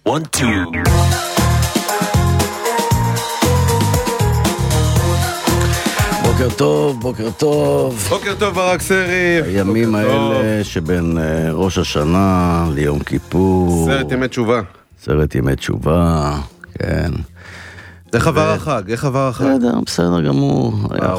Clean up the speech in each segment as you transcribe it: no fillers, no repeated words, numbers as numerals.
1, 2. בוקר טוב, בוקר טוב. בוקר טוב, ברק סרי. הימים האלה שבין ראש השנה ליום כיפור. סרט ימי תשובה. סרט ימי תשובה, כן. איך עבר החג? בסדר גמור.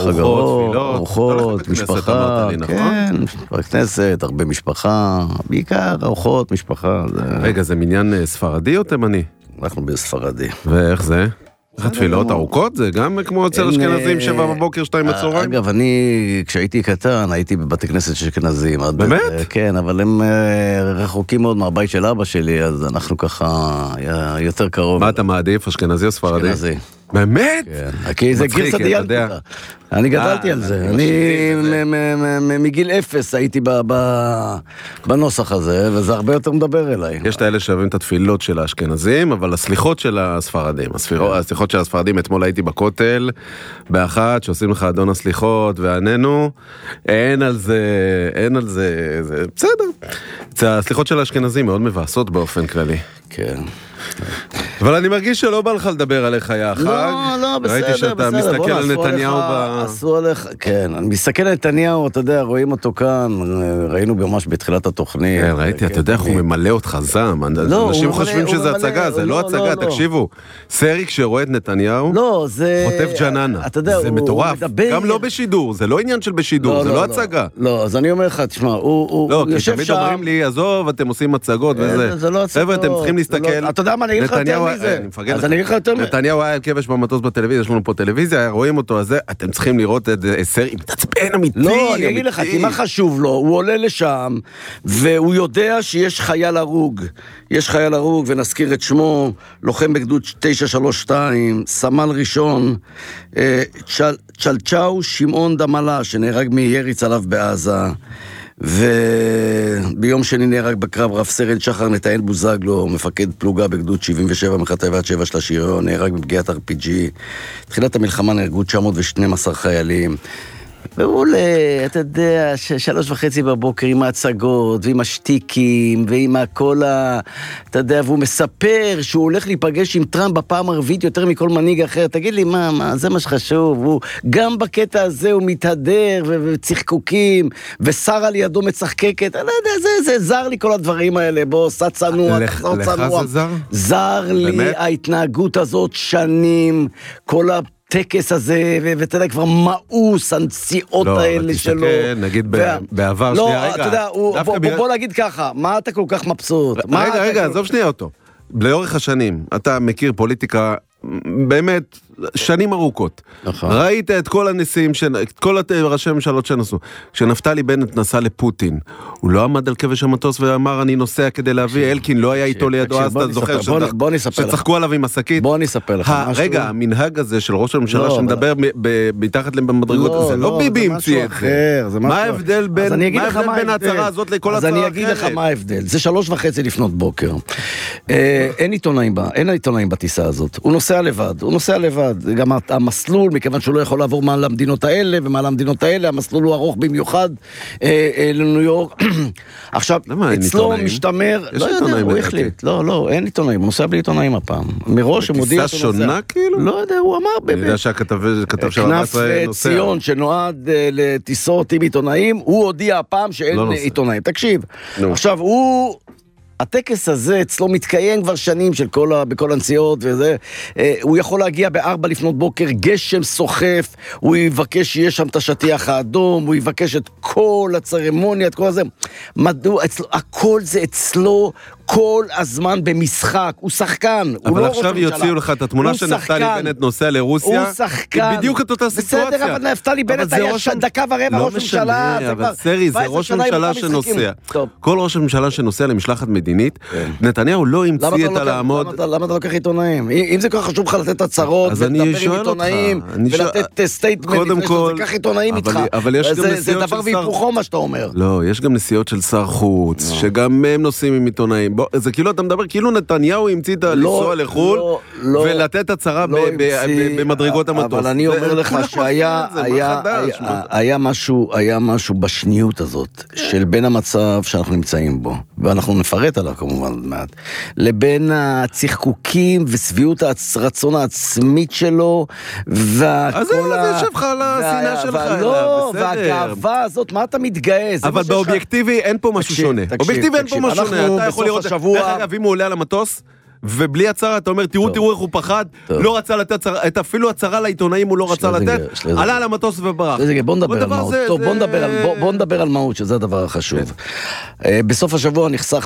ארוחות, משפחה, כן, כנסת, הרבה משפחה, בעיקר ארוחות, משפחה. רגע, זה מניין ספרדי או תימני? אנחנו בספרדי. ואיך זה? איך התפילות ארוכות? זה גם כמו אצל אשכנזים 7 בבוקר, 2 בצהריים? אגב, אני, כשהייתי קטן, הייתי בבתי כנסת של אשכנזים. באמת? כן, אבל הם רחוקים מאוד מהבית של אבא שלי, אז אנחנו ככה יותר קרוב. מה אתה מעדיף, אשכנזי או ספרדי? אשכנזי. באמת? כן, כי זה גרסא דיאלתא. אני גדלתי על זה. אני מגיל 0 הייתי בנוסח הזה, וזה הרבה יותר מדבר אליי. יש את האלה שאוהבים את התפילות של האשכנזים, אבל הסליחות של הספרדים. הסליחות של הספרדים, אתמול הייתי בכותל, באחת, שעושים לך אדון הסליחות, ועננו, אין על זה, זה בסדר. הסליחות של האשכנזים מאוד מבאסות באופן כללי. כן. אבל אני מרגיש שלא בא לך לדבר עליך היה החג. לא, בסדר. ראיתי שאתה מסתכל על נתניהו עשו עליך, כן, אני מסתכל על נתניהו, אתה יודע, רואים אותו כאן, ראינו ממש בתחילת התוכנית. כן, ראיתי, אתה יודע איך הוא ממלא אותך זעם. אנשים חושבים שזה הצגה, זה לא הצגה, תקשיבו. סרי כשרואה את נתניהו, חוטף ג'ננה. זה מטורף, גם לא בשידור, זה לא עניין של בשידור, זה לא הצגה. לא, אז אני אומר לך, תשמע, הוא יושב שם. תמיד אומרים לי, עזוב, אתם עושים הצגות וזה. חבר'ה, אתם צריכים להסתכל. אתה יודע מה, אני אגיד לך יותר מזה. אז אני אגיד לך יותר מזה. נתניהו היה כבש במטוס בטלוויזיה, יש לנו פה טלוויזיה, רואים אותו, אז אתם צריכים לראות את סרי, מתעצבן אמיתי. לא, אני אגיד לך, כי מה חשוב לו? הוא עולה לשם, והוא יודע שיש חייל הרוג. יש חייל הרוג, ונזכיר את שמו, לוחם בגדוד 932, סמל ראשון, צ'לצ'או שמעון דמלה, שנהרג מירי צלב בעזה. וביום שני נהרג בקרב רב סרן שחר נתנאל בוזגלו, מפקד פלוגה בגדוד 77 מחטיבת 7 של השריון, נהרג בפגיעת RPG. תחילת המלחמה נהרגו 912 חיילים. והוא אתה יודע, 3:30 בבוקר עם ההצגות, ועם השטיקים, ועם הכל אתה יודע, והוא מספר שהוא הולך להיפגש עם טראמפ בפעם הרביעית יותר מכל מנהיג אחר. תגיד לי, מה, זה מה שחשוב? הוא, גם בקטע הזה הוא מתהדר, וצחקוקים, ושרה לידו מצחקקת. אני לא יודע, זה זר לי כל הדברים האלה. בוא, סע צנוע, תחזור צנוע. לך זה זר? זר לי ההתנהגות הזאת שנים, כל הטקס הזה, ואתה יודע, כבר מאוס, הנציאות האלה שלו. לא, אבל תסתכל, נגיד בעבר, שנייה, רגע. לא, אתה יודע, בוא נגיד ככה, מה אתה כל כך מבסוט? רגע, עזוב שנייה אותו. לאורך השנים, אתה מכיר פוליטיקה באמת שנים ארוכות. ראית את כל הנשיאים, את כל ראשי הממשלות שנסו. כשנפתלי בנט נסע לפוטין, הוא לא עמד על כבש המטוס ואמר אני נוסע כדי להביא, אלקין לא היה איתו לידו, אז אתה זוכר שצחקו עליו עם השקית. בוא נספר לך. רגע, המנהג הזה של ראש הממשלה שמדבר מתחת למדרגות, זה לא ביבי המציא את זה. מה ההבדל בין ההצהרה הזאת לכל הצהרה אחרת? אז אני אגיד לך מה ההבדל. זה 3:30 לפנות בוקר. אין עיתונאים בטיסה הזאת. הוא נוסע לבד. גם המסלול, מכיוון שהוא לא יכול לעבור מעל המדינות האלה, ומעל המדינות האלה, המסלול הוא ארוך במיוחד לניו יורק. עכשיו, אצלו משתמר, לא יודע, הוא החליט. לא, אין עיתונאים, הוא נוסע בלי עיתונאים הפעם. מראש הוא מודיע... טיסה שונה כאילו? לא יודע, הוא אמר... אני יודע שהכתב של כנף ציון שנועד לטיסות עם עיתונאים, הוא הודיע הפעם שאין עיתונאים. תקשיב, עכשיו הטקס הזה אצלו מתקיים כבר שנים בכל הנסיעות וזה, הוא יכול להגיע 4 לפנות בוקר, גשם סוחף, הוא יבקש שיש שם את השטיח האדום, הוא יבקש את כל הצרמוניה, את כל הזה, מדוע, הכל זה אצלו כל הזמן במשחק, הוא שחקן, הוא אבל לא עכשיו יוציאו לך את התמונה של נפתלי בנט נוסע לרוסיה, הוא שחקן, בדיוק את אותה סיטואציה. בסדר, אבל נפתלי בנט היה דקה ורבע ראש ממשלה, לא משנה, אבל סרי, זה ראש ממשלה שנוסע. כל ראש ממשלה שנוסע למשלחת מדינית, נתניהו לא המציא את הלעמוד. למה אתה לוקח עיתונאים? אם זה כל כך חשוב לך לתת הצהרות, ולדבר עם עיתונאים, ולתת סטייטמנט, זה כך עיתונאים איתך. זה דבר והיפוכו מה שאתה אומר. לא, יש גם נסיעות של שר חוץ, שגם הם נוסעים עם עיתונאים. זה כאילו אתה מדבר, כאילו נתניהו המציא את לנסוע לחול, ולתת הצהרה במדרגות המטוס. אבל אני אומר לך שהיה משהו בשניות הזאת, של בין המצב שאנחנו נמצאים בו, ואנחנו נפרט עליו כמובן מעט, לבין הצחקוקים וסביעות הרצון העצמית שלו, אז זה יושב לך על השנאה שלך. לא, והגאווה הזאת, מה אתה מתגייס? אבל באובייקטיבי אין פה משהו שונה. אובייקטיבי אין פה משהו שונה. אתה יכול לראות, דרך אגב, אם הוא עולה על המטוס, ובלי הצהרה, אתה אומר, תראו איך הוא פחד, לא רצה לתת, אפילו הצהרה לעיתונאים הוא לא רצה לתת, עלה על המטוס וברח. בוא נדבר על מהות. טוב, בוא נדבר על מהות, שזה הדבר החשוב. בסוף השבוע נחסך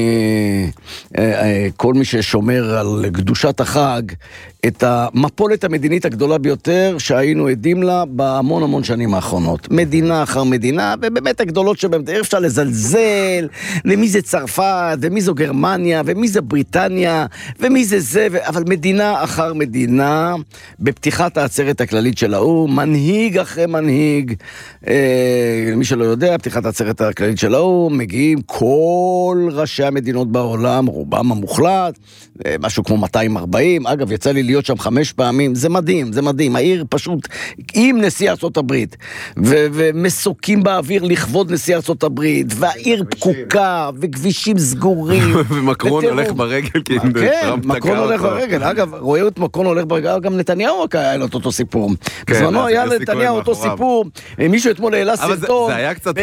מכל מי ששומר על קדושת החג, את המפולת המדינית הגדולה ביותר שהיינו עדים לה בהמון שנים האחרונות. מדינה אחר מדינה, ובאמת הגדולות שבהם, אפשר לזלזל, ומי זה צרפת, ומי זו גרמניה, ומי זה בריטניה, ומי זה, אבל מדינה אחר מדינה, בפתיחת העצרת הכללית של האו"ם, מנהיג אחרי מנהיג, מי שלא יודע, פתיחת העצרת הכללית של האו"ם, מגיעים כל ראשי המדינות בעולם, רובם המוחלט, משהו כמו 240, אגב, יצא לי להיות שם 5 פעמים, זה מדהים, העיר פשוט עם נשיא ארצות הברית, ומסוקים באוויר לכבוד נשיא ארצות הברית, והעיר פקוקה, וכבישים סגורים. ומקרון הולך ברגל, כן, מקרון הולך ברגל, אגב, רואה את מקרון הולך ברגל, גם נתניהו היה לו אותו סיפור. בזמנו היה לנתניהו אותו סיפור, מישהו אתמול העלה סרטון,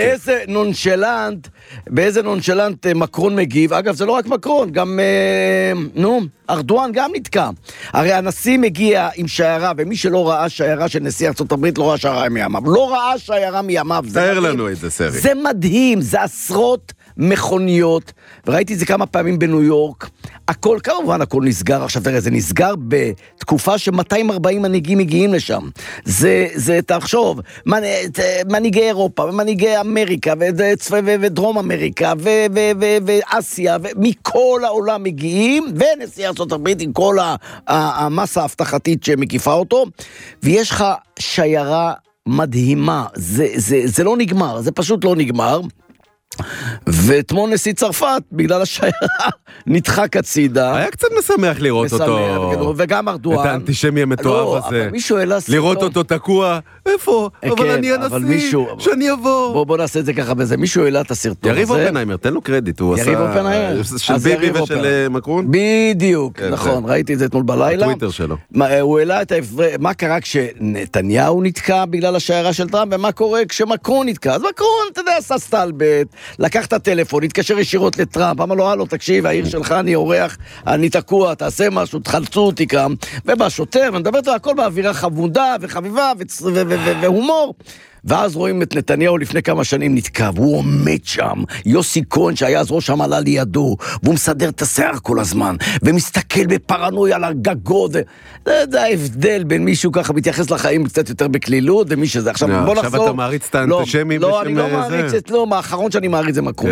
באיזה נונשלנט מקרון מגיב, אגב, זה לא רק מקרון, גם, ארדואן גם נתקע. הרי הנשיא מגיע עם שיירה, ומי שלא ראה שיירה של נשיא ארצות הברית, לא ראה שיירה מימיו. לא ראה שיירה מימיו. תאר לנו את זה, סרי. זה מדהים, זה עשרות מכוניות, וראיתי את זה כמה פעמים בניו יורק. הכל, כמובן, הכל נסגר. עכשיו, תראה, זה נסגר בתקופה ש240 מנהיגים מגיעים לשם. זה תחשוב, מנהיגי אירופה, ומנהיגי אמריקה, ודרום אמריקה, ואסיה, ומכל העולם מגיעים, ונשיא ארצות הברית עם כל המסה ההבטחתית שמקיפה אותו, ויש לך שיירה מדהימה. זה לא נגמר, זה פשוט לא נגמר. ואתמול נשיא צרפת, בגלל השיירה, נדחק הצידה. היה קצת משמח לראות אותו. וגם ארדואן. את האנטישמי המתואב הזה. לראות אותו תקוע. איפה? אבל אני הנשיא, שאני אבוא. בוא נעשה את זה ככה בזה. מישהו העלה את הסרטון הזה. יריב אופנהיימר, תן לו קרדיט. יריב אופנהיימר. של ביבי ושל מקרון? בדיוק, נכון. ראיתי את זה אתמול בלילה. הטוויטר שלו. הוא העלה את מה קרה כשנתניהו נתקע בגלל השיירה של טראמפ, ומה קורה כשמקרון נתקע. אז מקרון, אתה יודע, עשה סטלבט, לקח את הטלפון, התקשר ישירות לטראמפ, אמר לו, תקשיב, העיר שלך, אני אורח, אני תקוע, תעשה משהו, תחלצו אותי כאן, ובא שוטר, ומדבר אותו, הכל באווירה חמודה וחביבה והומור. ואז רואים את נתניהו לפני כמה שנים נתקע, והוא עומד שם, יוסי כהן שהיה אז ראש המל"ל לידו, והוא מסדר את השיער כל הזמן, ומסתכל בפרנויה על הגגות, זה ההבדל בין מישהו ככה מתייחס לחיים קצת יותר בכלילות, ומי שזה, עכשיו בוא נחזור. עכשיו אתה מעריץ את האנטישמי לא, אני לא מעריץ את, לא, האחרון שאני מעריץ זה מקרון,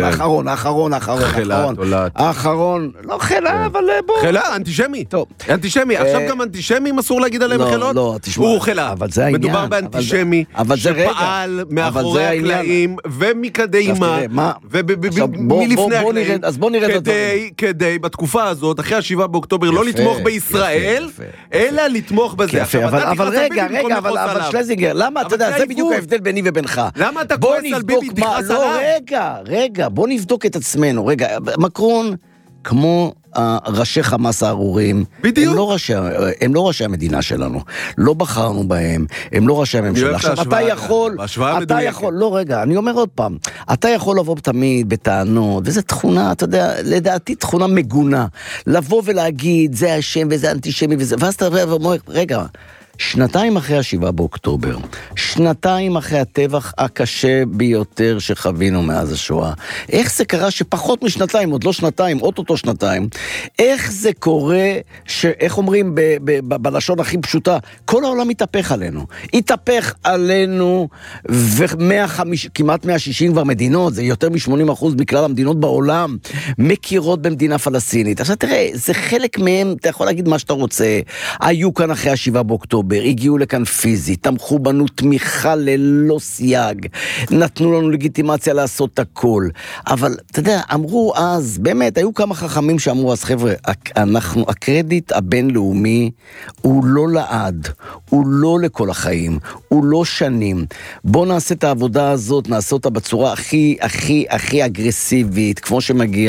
האחרון, לא חילה, אבל בוא. חילה, אנטישמי. אנטישמי, עכשיו גם אנטישמים אסור להגיד עליהם חילות? לא, תשמע. הוא חילה. מדובר באנטישמי שפעל מאחורי הקלעים ומקדימה ומלפני הקלעים. אז בוא נראה את הדברים. כדי בתקופה הזאת, אחרי 7 באוקטובר, לא לתמוך בישראל, אלא לתמוך בזה. אבל רגע, אבל שלזינגר, למה, אתה יודע, זה בדיוק ההבדל ביני ובינך. למה אתה כועס על ביבי תכעס עליו? רגע, בוא נבדוק את עצמנו. רגע, מקרון, כמו ראשי חמאס הארורים, הם לא ראשי המדינה שלנו, לא בחרנו בהם, הם לא ראשי הממשלה. עכשיו אתה יכול, לא רגע, אני אומר עוד פעם, אתה יכול לבוא תמיד בטענות, וזו תכונה, אתה יודע, לדעתי תכונה מגונה, לבוא ולהגיד, זה השם וזה אנטישמי וזה, ואז אתה אומר, רגע, 2 אחרי 7 באוקטובר, 2 אחרי הטבח הקשה ביותר שחווינו מאז השואה, איך זה קרה שפחות מ2, עוד לא 2, אותו 2, איך זה קורה, איך אומרים בלשון הכי פשוטה, כל העולם התהפך עלינו, כמעט 160 כבר מדינות, זה יותר מ80% מכלל המדינות בעולם, מכירות במדינה פלסטינית. עכשיו תראה, זה חלק מהם, אתה יכול להגיד מה שאתה רוצה, היו כאן אחרי 7 באוקטובר, באוקטובר, הגיעו לכאן פיזית, תמכו בנו תמיכה ללא סייג, נתנו לנו לגיטימציה לעשות הכל, אבל אתה יודע, אמרו אז, באמת, היו כמה חכמים שאמרו, אז חבר'ה, הקרדיט הבינלאומי הוא לא לעד, הוא לא לכל החיים, הוא לא שנים. בוא נעשה את העבודה הזאת, נעשה אותה בצורה הכי אגרסיבית, כמו שמגיע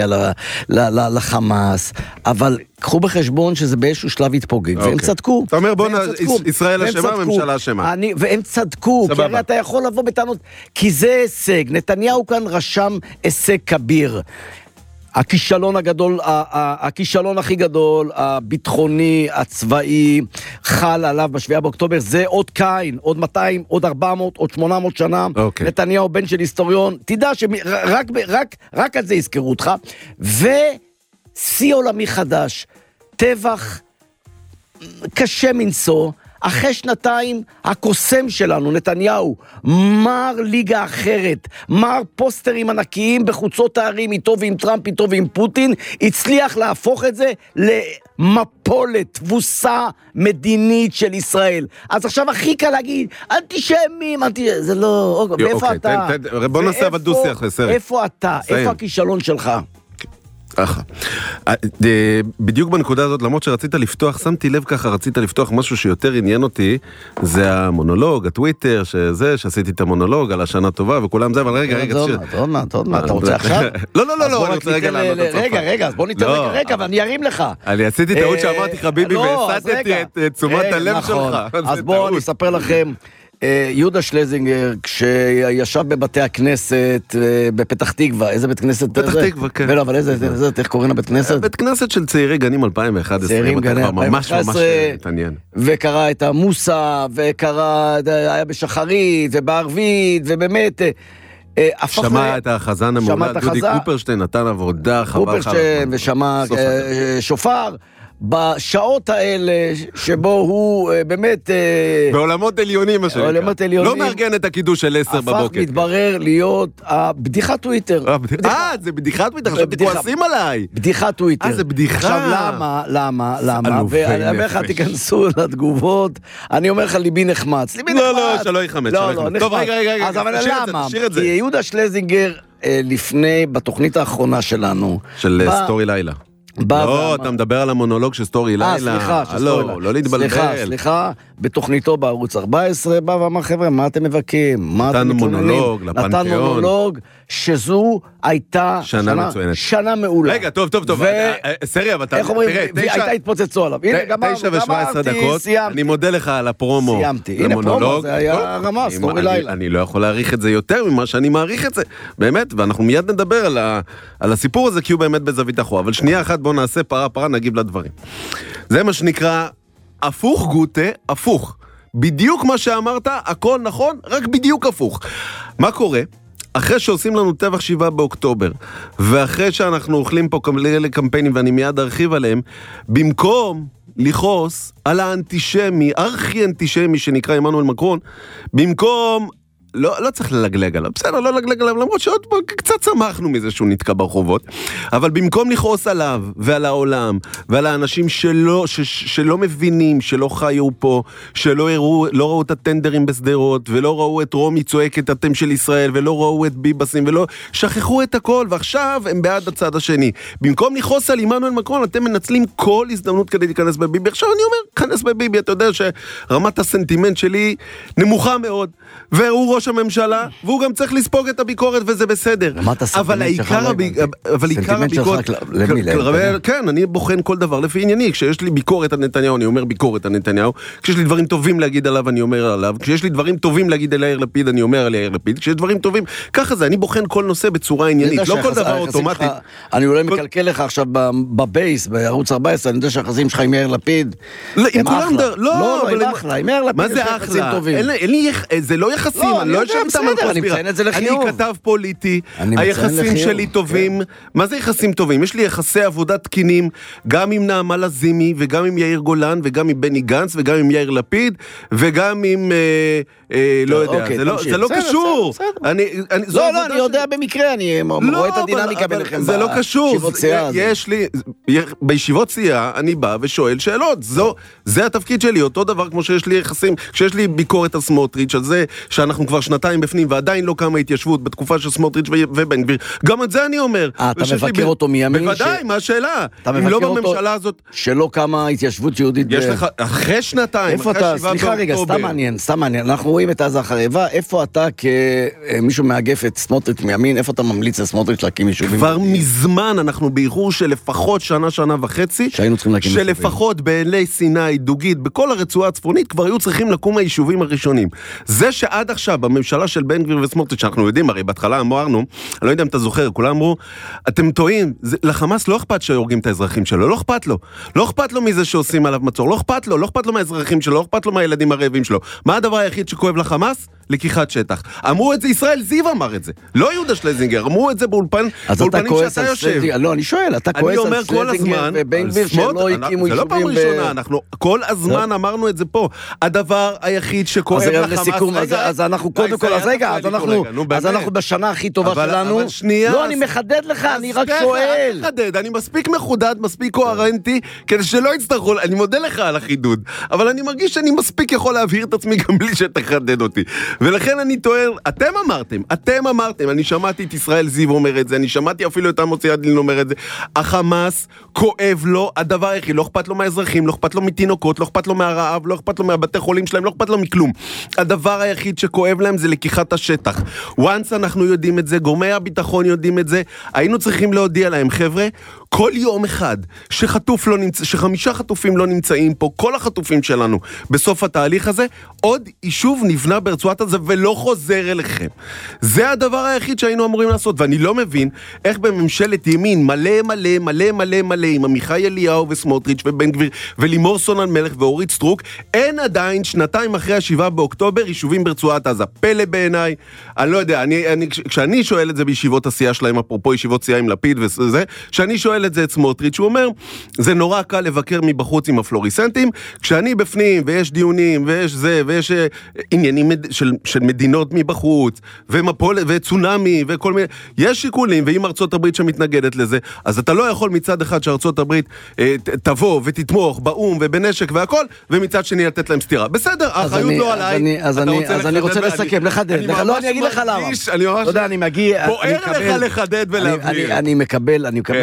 לחמאס, אבל קחו בחשבון שזה באיזשהו שלב התפוגג, והם צדקו. אתה אומר, בוא ישראל אשמה, הממשלה אשמה. והם צדקו, כי הרי אתה יכול לבוא בטענות, כי זה הישג, נתניהו כאן רשם הישג כביר. הכישלון הגדול, הכישלון הכי גדול, הביטחוני, הצבאי, חל עליו ב7 באוקטובר, זה עוד קין, עוד 200, עוד 400, עוד 800 שנה. נתניהו בן של היסטוריון, תדע שרק על זה יזכרו אותך. ושיא עולמי חדש, טבח קשה מנשוא, אחרי שנתיים, הקוסם שלנו, נתניהו, מר ליגה אחרת, מר פוסטרים ענקיים בחוצות הערים, איתו ועם טראמפ, איתו ועם פוטין, הצליח להפוך את זה למפולת, תבוסה מדינית של ישראל. אז עכשיו הכי קל להגיד, אנטישמים, זה לא, ואיפה אתה? בוא נעשה אבל דו-שיח לסרט. איפה אתה? איפה הכישלון שלך? ככה. בדיוק בנקודה הזאת, למרות שרצית לפתוח, שמתי לב ככה, רצית לפתוח משהו שיותר עניין אותי, זה המונולוג, הטוויטר, שעשיתי את המונולוג על השנה טובה, וכולם זה, אבל רגע, עוד מעט, אתה רוצה עכשיו? לא, אני רוצה רגע לענות את צרפת. רגע, אז בוא ניתן רגע, ואני ארים לך. אני עשיתי טעות שאמרתי לך, ביבי, והסתתי את תשומת הלב שלך. אז בואו אני אספר לכם, יהודה שלזינגר, כשישב בבתי הכנסת בפתח תקווה, איזה בית כנסת? פתח תקווה, כן. לא, אבל איזה, איך קוראים לבית כנסת? בית כנסת של צעירי גנים 2011. צעירים גנים 2011. ממש מתעניין. וקרא את המוסה, וקרא, היה בשחרית, ובערבית, ובאמת שמע את החזן המולד, דודי קופרשטיין נתן עבודה, קופרשטיין, ושמע שופר, בשעות האלה שבו הוא באמת בעולמות עליונים לא מארגן את הקידוש של 10 בבוקר, הפך מתברר להיות הבדיחת טוויטר. זה בדיחת טוויטר, עכשיו תכועסים עליי. בדיחת טוויטר. זה בדיחה. עכשיו למה ואני אומר לך תיכנסו לתגובות, אני אומר לך ליבי נחמץ. לא, שלא יחמץ. טוב, רגע, אז אבל למה? כי יהודה שלזינגר לפני, בתוכנית האחרונה שלנו של סטורי לילה, לא, אתה מדבר על המונולוג של סטורי לילה. סליחה, לא להתבלבל. סליחה, בתוכניתו בערוץ 14, בא ואמר, חבר'ה, מה אתם מבקים? נתן מונולוג לפנתיאון. נתן מונולוג, שזו הייתה שנה מעולה. רגע, טוב. סרי, אבל איך אומרים, הייתה התפוצצו עליו. הנה, גמרתי, אני מודה לך על הפרומו. סיימתי. הנה פרומו, זה היה רמה, סטורי לילה. אני לא יכול להעריך את זה יותר ממה שאני מעריך את זה. באמת, ואנחנו מיד נדבר על הסיפור הזה, כי הוא באמת בזווית אחורה. אבל שנייה אחת, בוא נעשה פרה, נגיב לדברים. זה מה שנקרא, הפוך גוטה, הפוך. בדיוק מה שאמרת, הכל נכון, רק בדיוק הפוך. מה קורה? אחרי שעושים לנו טבח 7 באוקטובר, ואחרי שאנחנו אוכלים פה קמפיינים, ואני מיד ארחיב עליהם, במקום לכעוס על האנטישמי, ארכי-אנטישמי שנקרא עמנואל מקרון, במקום לא צריך ללגלג עליו, בסדר, לא ללגלג עליו, למרות שעוד פה קצת שמחנו מזה שהוא נתקע ברחובות, אבל במקום לכעוס עליו ועל העולם ועל האנשים שלא מבינים, שלא חיו פה, שלא ראו את הטנדרים בסדרות, ולא ראו את רומי צועקת אתם של ישראל, ולא ראו את ביבסים, ולא שכחו את הכל, ועכשיו הם בעד הצד השני. במקום לכעוס על עמנואל מקרון, אתם מנצלים כל הזדמנות כדי להיכנס בביבי. עכשיו אני אומר, כנס בביבי, אתה יודע שרמת הסנטימנט שלי נמוכה מאוד, והוא ראש הממשלה, והוא גם צריך לספוג את הביקורת, וזה בסדר. אבל העיקר הביקורת, כן, אני בוחן כל דבר לפי ענייני. כשיש לי ביקורת על נתניהו, אני אומר ביקורת על נתניהו. כשיש לי דברים טובים להגיד עליו, אני אומר עליו. כשיש לי דברים טובים להגיד על יאיר לפיד, אני אומר על יאיר לפיד. כשיש דברים טובים, ככה זה, אני בוחן כל נושא בצורה עניינית, לא כל דבר אוטומטית. אני אולי מקלקל לך עכשיו בבייס, בערוץ 14, אני יודע שהחזים שלך עם יאיר לפיד, הם אחלה. לא, עם יאיר לפיד, זה לא יחסים, לא יושב איתם על קונספירציה. אני כתב פוליטי, היחסים שלי טובים. מה זה יחסים טובים? יש לי יחסי עבודה תקינים, גם עם נעמה לזימי, וגם עם יאיר גולן, וגם עם בני גנץ, וגם עם יאיר לפיד, וגם עם, לא יודע, זה לא קשור. לא, אני יודע במקרה, אני רואה את הדינמיקה ביניכם. זה לא קשור. יש לי, בישיבות סיעה, אני בא ושואל שאלות. זה התפקיד שלי, אותו דבר כמו שיש לי יחסים, כשיש לי ביקורת על סמוטריץ' על זה שאנחנו כבר שנתיים בפנים, ועדיין לא קמה התיישבות בתקופה של סמוטריץ' ובן גביר. גם את זה אני אומר. אתה מבקר אותו מימין? בוודאי, מה השאלה? אם לא בממשלה הזאת... שלא קמה התיישבות יהודית... יש לך, אחרי שנתיים, איפה אתה? סליחה רגע, סתם מעניין. אנחנו רואים את עזה החרבה, איפה אתה כמישהו מאגף את סמוטריץ' מימין, איפה אתה ממליץ לסמוטריץ' להקים יישובים? כבר מזמן אנחנו באיחור של לפחות שנה וחצי, שלפחות באלי סיני, דוגית, בכל הרצועה הצפונית, כבר היו צריכים לקום היישובים הראשונים. זה שעד עכשיו, בממשלה של בן גביר וסמוטריץ', שאנחנו יודעים, הרי בהתחלה אמרנו, אני לא יודע אם אתה זוכר, כולם אמרו, אתם טועים, לחמאס לא אכפת שהורגים את האזרחים שלו, לא אכפת לו. לא אכפת לו מזה שעושים עליו מצור, לא אכפת לו מהאזרחים שלו, לא אכפת לו מהילדים הרעבים שלו. מה הדבר היחיד שכואב לחמאס? לקיחת שטח. אמרו את זה, ישראל זיו אמר את זה. לא יהודה שלזינגר, אמרו את זה באולפנים שאתה יושב. לא, אני שואל, אתה כועס על שלזינגר ובן גביר שלא הקימו יישובים. זה לא פעם ראשונה, אנחנו כל הזמן אמרנו את זה פה. הדבר היחיד שכואב לחמאס... אז אנחנו קודם כל, אז אנחנו בשנה הכי טובה שלנו. לא, אני מחדד לך, אני רק שואל. אני מספיק מחודד, מספיק קוהרנטי, כדי שלא יצטרכו, אני מודה לך על החידוד, אבל אני מרגיש שאני מספיק יכול להבהיר את עצמי גם בלי שתחדד אותי. ולכן אני טוען, אתם אמרתם, אני שמעתי את ישראל זיו אומר את זה, אני שמעתי אפילו את עמוס ידלין אומר את זה, החמאס כואב לו הדבר הכי, לא אכפת לו מהאזרחים, לא אכפת לו מתינוקות, לא אכפת לו מהרעב, לא אכפת לו מהבתי חולים שלהם, לא אכפת לו מכלום. הדבר היחיד שכואב להם זה לקיחת השטח. once אנחנו יודעים את זה, גורמי הביטחון יודעים את זה, היינו צריכים להודיע להם, חבר'ה, כל יום אחד שחמישה חטופים לא נמצאים פה, כל החטופים שלנו בסוף התהליך הזה, עוד יישוב נבנה ברצועת הזה ולא חוזר אליכם. זה הדבר היחיד שהיינו אמורים לעשות, ואני לא מבין איך בממשלת ימין מלא עם עמיחי אליהו וסמוטריץ' ובן גביר ולימור סון מלך ואורית סטרוק, אין עדיין שנתיים אחרי ה7 באוקטובר יישובים ברצועת עזה. פלא בעיניי, אני לא יודע, כשאני שואל את זה בישיבות הסיעה שלהם, אפרופו ישיבות סיעה עם לפיד וזה, כשאני שואל את זה את סמוטריץ', הוא אומר, זה נורא קל לבקר מבחוץ עם הפלוריסנטים, כשאני בפנים ויש דיונים ויש זה ויש עניינים של מדינות מבחוץ וצונמי וכל מיני, יש שיקולים, ואם ארצות הברית שמתנגדת לזה, אז אתה לא יכול מצד אחד שארצות הברית תבוא ותתמוך באום ובנשק והכל, ומצד שני לתת להם סתירה. בסדר, האחריות לא עליי. אז אני רוצה לסכם, לחדד. לא, אני אגיד לך למה. אתה יודע, אני מגיע... בוער לך לחדד ולהבהיר. אני מקבל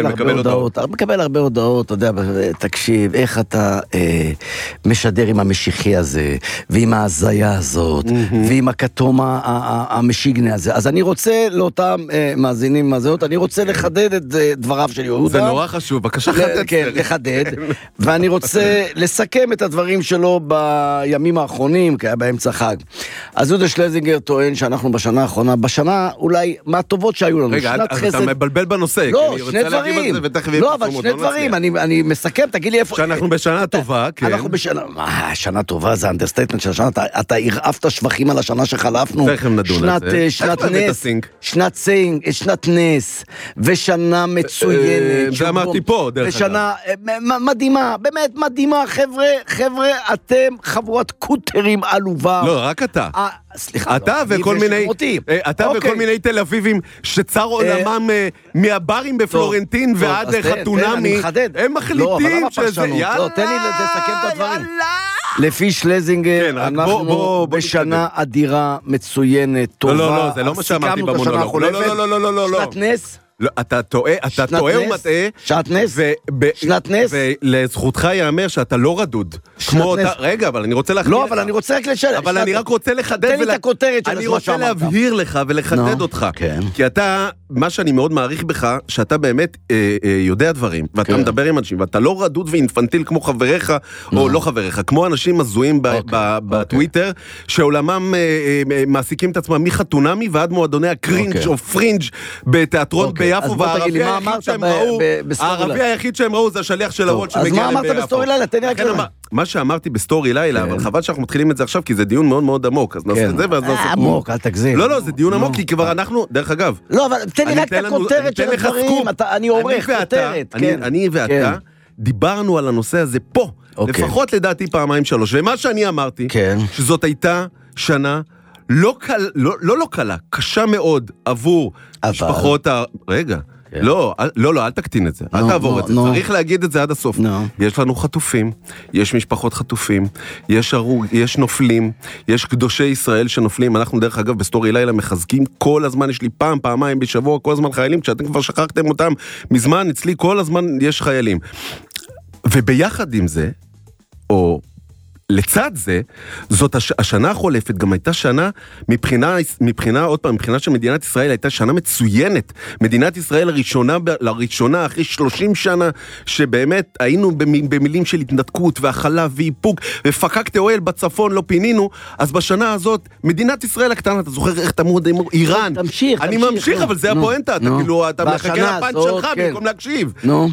הרבה הודעות, אתה יודע, תקשיב, איך אתה משדר עם המשיחי הזה, ועם ההזיה הזאת, ועם הכתום המשיגנה הזה. אז אני רוצה לאותם מאזינים מאזינות, אני רוצה לחדד את דבריו של יהודה. זה נורא חשוב, בבקשה לחדד, ואני רוצה לסכם את הדברים שלו בימים האחרונים, כי היה באמצע חג. אז יהודה שלזינגר טוען שאנחנו בשנה האחרונה, בשנה אולי מהטובות שהיו לנו. רגע, אתה מבלבל בנושא, לא, שני דברים. לא, אבל שני דברים, אני מסכם, תגיד לי איפה... שאנחנו בשנה טובה, כן. אנחנו בשנה... שנה טובה, זה אנדרסטייטמנט של השנה, אתה הרעפת שבחים על השנה שחלפנו. תכף נדון על זה. שנת נס, ושנה מצוינת. זה אמרתי פה, דרך אגב. ושנה מדהימה, באמת מדהימה, חבר'ה, אתם חבורת קוטרים עלובה. לא, רק אתה. סליחה, אתה וכל מיני תל אביבים שצר עולמם מהברים בפלורנטין ועד חתונמי, הם מחליטים שזה... לא, תן לי לסכם את הדברים. לפי שלזינגר, אנחנו בשנה אדירה מצוינת, טובה. לא, זה לא מה שאמרתי במונולוג. לא. שנת נס? לא, אתה טועה ומטעה. שנת נס? ולזכותך יאמר שאתה לא רדוד. רגע, אבל אני רוצה להחדד. לא, אבל אני רוצה רק לשאול. אבל אני רק רוצה לחדד. תן לי את הכותרת של מה שאמרת. אני רוצה להבהיר לך ולחדד אותך. כי אתה, מה שאני מאוד מעריך בך, שאתה באמת יודע דברים, ואתה מדבר עם אנשים, ואתה לא רדוד ואינפנטיל כמו חבריך, או לא חבריך, כמו אנשים מזוהים בטוויטר, שעולמם מעסיקים את עצמם מחתונמי ועד מועדוני הקרינג' או פרינג' בתיאטרון ביפו, והערבי היחיד שהם ראו זה השליח של הוולט שמגיע להם ביפו. אז מה אמרת בסטורי לילה? תן לי רק למה. מה שאמרתי בסטורי לילה, אבל חבל שאנחנו מתחילים את זה עכשיו, כי זה דיון מאוד מאוד עמוק, אז נעשה את זה ואז נעשה... עמוק, אל תגזים. לא, זה דיון עמוק, כי כבר אנחנו, דרך אגב... לא, אבל תן לי רק את הכותרת של הדברים, אני עורך כותרת. אני ואתה דיברנו על הנושא הזה פה, לפחות לדעתי פעמיים שלוש, ומה שאני אמרתי, שזאת הייתה שנה לא קלה, קשה מאוד עבור משפחות רגע. לא, אל תקטין את זה, אל תעבור את זה, צריך להגיד את זה עד הסוף. יש לנו חטופים, יש משפחות חטופים, יש נופלים, יש קדושי ישראל שנופלים, אנחנו דרך אגב בסטורי לילה מחזקים כל הזמן, יש לי פעמיים בשבוע, כל הזמן חיילים, כשאתם כבר שכחתם אותם מזמן, אצלי כל הזמן יש חיילים. וביחד עם זה, או... לצד זה, זאת השנה החולפת, גם הייתה שנה מבחינה, עוד פעם, מבחינה של מדינת ישראל, הייתה שנה מצוינת. מדינת ישראל לראשונה, אחרי 30 שנה, שבאמת היינו במילים של התנתקות, והחלה ואיפוק, ופקקתי אוהל בצפון, לא פינינו, אז בשנה הזאת, מדינת ישראל הקטנה, אתה זוכר איך תמוד, איראן. אני ממשיך, אבל זה הפואנטה, אתה מחכה לפאנץ' שלך, במקום להקשיב.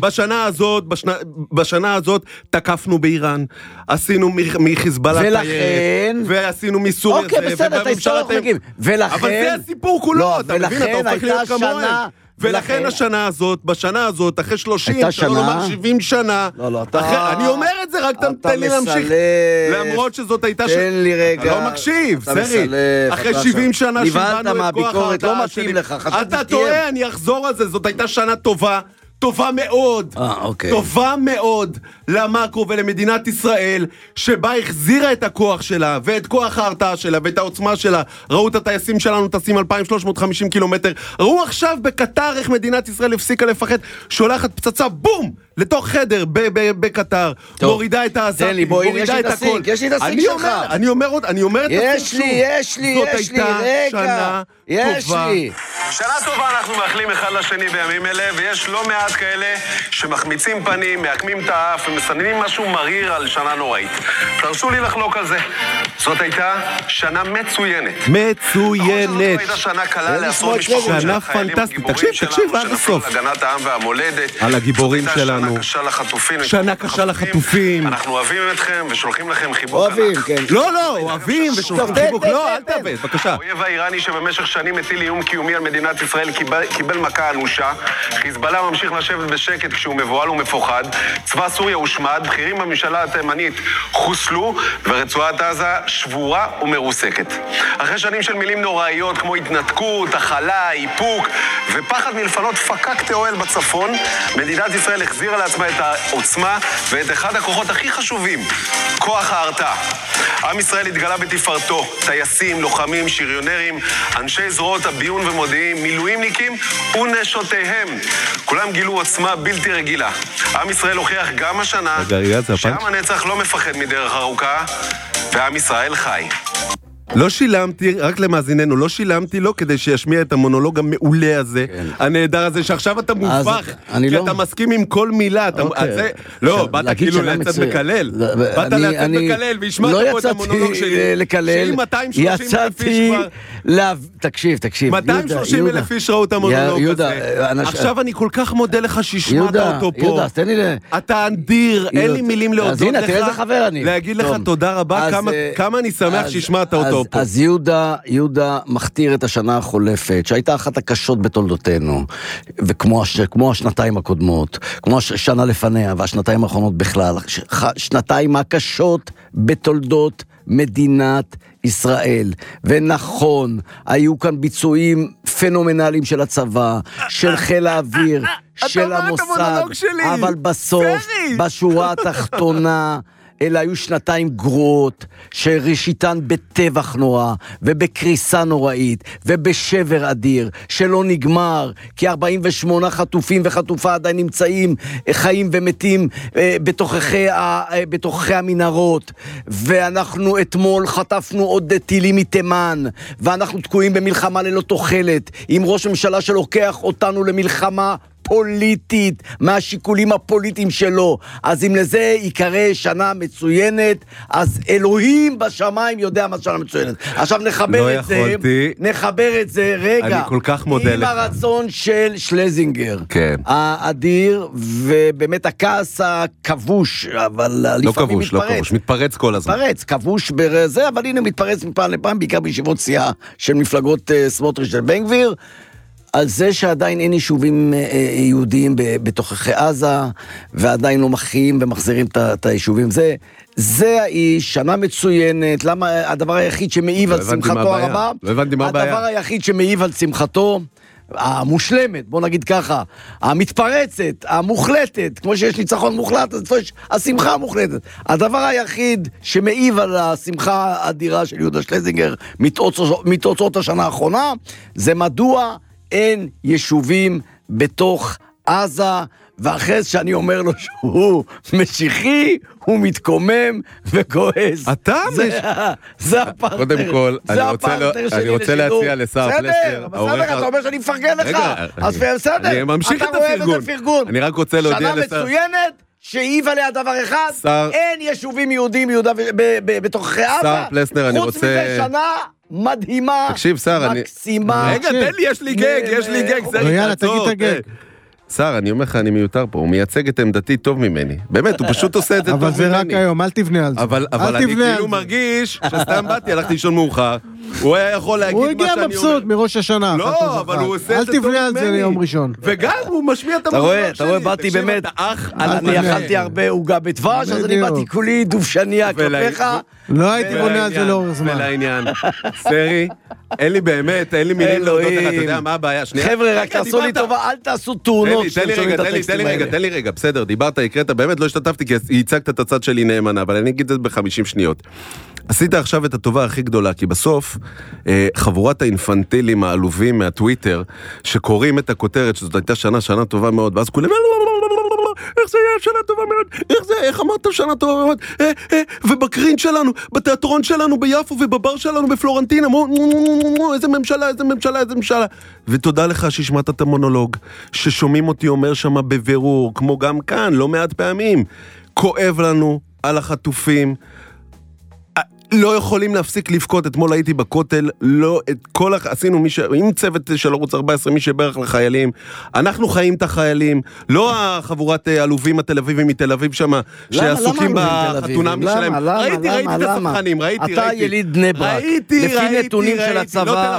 בשנה הזאת, תקפנו באיראן, עשינו מחיזבאללה ולכן... ועשינו מסוריה אוקיי, בסדר, אתה היסטוריה חוגים. ולכן... אבל זה הסיפור כולו, אתה מבין, אתה הופך להיות כמוהם. ולכן השנה הזאת, בשנה הזאת, אחרי 30, שלא לומר 70 שנה, אני אומר את זה, רק תן לי להמשיך. למרות שזאת הייתה... תן לי רגע. אתה לא מקשיב, סרי. אחרי 70 שנה שיבנו את כוח ההרתעה שלי. אתה טועה, אני אחזור על זה, זאת הייתה שנה טובה מאוד, טובה מאוד למאקרו ולמדינת ישראל, שבה החזירה את הכוח שלה, ואת כוח ההרתעה שלה, ואת העוצמה שלה. ראו את הטייסים שלנו טסים 2,350 קילומטר, ראו עכשיו בקטר איך מדינת ישראל הפסיקה לפחד, שולחת פצצה, בום! לתוך חדר בקטר, מורידה את העזבים, מורידה את הכל. יש לי את הסינק שלך. אני אומר את הסינק שוב. זאת הייתה שנה טובה. שנה טובה אנחנו מאחלים אחד לשני בימים אלה, ויש לא מעט כאלה שמחמיצים פנים, מעקמים את האף ומסננים משהו מריר על שנה נוראית. תרשו לי לחלוק על זה. זאת הייתה שנה מצוינת. מצוינת. הייתה שנה קלה לעשרות משפחות של החיילים הגיבורים שלנו, שנפלו על הגנת העם והמולדת. על הגיבורים שלנו. שנה קשה לחטופים. אנחנו אוהבים אתכם ושולחים לכם חיבוק. אוהבים, כן. לא, אוהבים ושולחים חיבוק. לא, אל תאבד, בבקשה. האויב האיראני שבמשך שנים הטיל איום קיומי על מדינת ישראל קיבל מכה אנושה. חיזבאללה ממשיך לשבת בשקט כשהוא מבוהל ומפוחד. צבא סוריה הושמד, בכירים בממשלה התימנית חוסלו, ורצועת עזה שבורה ומרוסקת. אחרי שנים של מילים נוראיות כמו התנתקות, החלה, איפוק ופחד מלפנות פקקתי אוהל בצפון, מדינת ישראל החזירה לעצמה את העוצמה ואת אחד הכוחות הכי חשובים, כוח ההרתעה. עם ישראל התגלה בתפארתו, טייסים, לוחמים, שריונרים, אנשי זרועות הביון ומודיעין, מילואימניקים ונשותיהם. כולם גילו עוצמה בלתי רגילה. עם ישראל הוכיח גם השנה שעם הנצח לא מפחד מדרך ארוכה, ועם ישראל חי. לא שילמתי, רק למאזיננו, לא שילמתי לו כדי שישמיע את המונולוג המעולה הזה, הנהדר הזה, שעכשיו אתה מובך, כי אתה מסכים עם כל מילה. לא, באת כאילו לצאת מקלל. באת לצאת מקלל, והשמעת פה את המונולוג שלי. לא יצאתי לקלל, יצאתי... תקשיב, 230,000 איש ראו את המונולוג הזה. עכשיו אני כל כך מודה לך שהשמעת אותו פה. יהודה, תן לי אתה אנדיר, אין לי מילים להודות לך, להגיד לך תודה רבה, כמה אני שמח שהשמעת אותו. אז יהודה מכתיר את השנה החולפת, שהייתה אחת הקשות בתולדותינו, וכמו השנתיים הקודמות, כמו השנה לפניה, והשנתיים האחרונות בכלל, שנתיים הקשות בתולדות מדינת ישראל. ונכון, היו כאן ביצועים פנומנליים של הצבא, של חיל האוויר, של המוסד, אבל בסוף, בשורה התחתונה, אלה היו שנתיים גרועות, שראשיתן בטבח נורא, ובקריסה נוראית, ובשבר אדיר, שלא נגמר, כי 48 חטופים וחטופה עדיין נמצאים, חיים ומתים בתוככי המנהרות, ואנחנו אתמול חטפנו עוד טילים מתימן, ואנחנו תקועים במלחמה ללא תוחלת, עם ראש ממשלה שלוקח אותנו למלחמה פוליטית, מהשיקולים הפוליטיים שלו. אז אם לזה יקרא שנה מצוינת, אז אלוהים בשמיים יודע מה שנה מצוינת. עכשיו נחבר את זה, רגע, אני כל כך מודה עם לך. הרצון של שלזינגר, כן. האדיר, ובאמת הכעס הכבוש, אבל לא כבוש, לא כבוש, מתפרץ כל הזמן. מתפרץ, כבוש בזה, אבל הנה מתפרץ מפעם לפעם, בעיקר בישיבות סיעה של מפלגות סמוטריץ' של בן גביר, על זה שעדיין אין יישובים יהודיים בתוככי עזה, ועדיין לא מכריעים ומחזירים את היישובים. זה האיש, שנה מצוינת, למה הדבר היחיד שמעיב על שמחתו הרבה, לא הבנתי מה הבעיה. הדבר היחיד שמעיב על שמחתו, המושלמת, בוא נגיד ככה, המתפרצת, המוחלטת, כמו שיש ניצחון מוחלט, אז יש השמחה המוחלטת. הדבר היחיד שמעיב על השמחה האדירה של יהודה שלזינגר מתוצאות השנה האחרונה, זה מדוע אין יישובים בתוך עזה, ואחרי שאני אומר לו שהוא משיחי, הוא מתקומם וכועס. זה הפרטנר. קודם כל, אני רוצה להציע לשר פלסנר. בסדר, אתה אומר שאני מפרגן לך. אז בסדר, אני ממשיך את הפרגון. אני רק רוצה להודיע לשר. שנה מצוינת, שהעיב עליה דבר אחד, אין יישובים יהודים בתוככי עזה. שר פלסנר, אני רוצה... חוץ מזה שנה מדהימה, תקשיב, שר, מקסימה. רגע, תן לי, יש לי גג. יאללה, תגיד את הגג. שר, אני אומר לך, אני מיותר פה, הוא מייצג את עמדתי טוב ממני. באמת, הוא פשוט עושה את זה טוב ממני. אבל זה רק היום, אל תבנה על זה. אבל אני כאילו מרגיש שסתם באתי, הלכתי לישון מאוחר, הוא היה יכול להגיד מה שאני אומר. הוא הגיע מבסוט מראש השנה. לא, אבל הוא עושה את זה טוב ממני. אל תבנה על זה ליום ראשון. וגם הוא משמיע את המחזור שלי. אתה רואה, באתי באמת, אני אכלתי הרבה עוגה בדבש, אז אני באתי כולי דובשניה כלפיך. לא הייתי בונה על זה לאורך זמן. ולעניין, סרי, אין לי מילים להודות לך, אתה יודע מה הבעיה? חבר'ה, רק תעשו לי טובה, אל תעשו תאונות. תן לי רגע, בסדר, דיברת, הקראת, באמת לא השתתפתי, כי הצגת את הצד שלי נאמנה, אבל אני אגיד את זה ב50 שניות. עשית עכשיו את הטובה הכי גדולה, כי בסוף, חבורת האינפנטילים העלובים מהטוויטר, שקוראים את הכותרת, שזאת הייתה שנה טובה מאוד, ואז כולם, איך זה היה שנה טובה מאוד, איך אמרת שנה טובה מאוד, ובקרין שלנו, בתיאטרון שלנו ביפו, ובבר שלנו בפלורנטינה, איזה ממשלה, ותודה לך שהשמעת את המונולוג, ששומעים אותי אומר שמה בבירור, כמו גם כאן, לא מעט פעמים, כואב לנו על החטופים, לא יכולים להפסיק לבכות. אתמול הייתי בכותל, עשינו עם צוות של ערוץ 14, מי שברך לחיילים, אנחנו חיים את החיילים, לא החבורת אלובים התל אביבים מתל אביב שמה, שעסוקים בחתונה משלהם. ראיתי את הספחנים, אתה יליד בני ברק, לפי נתונים של הצבא,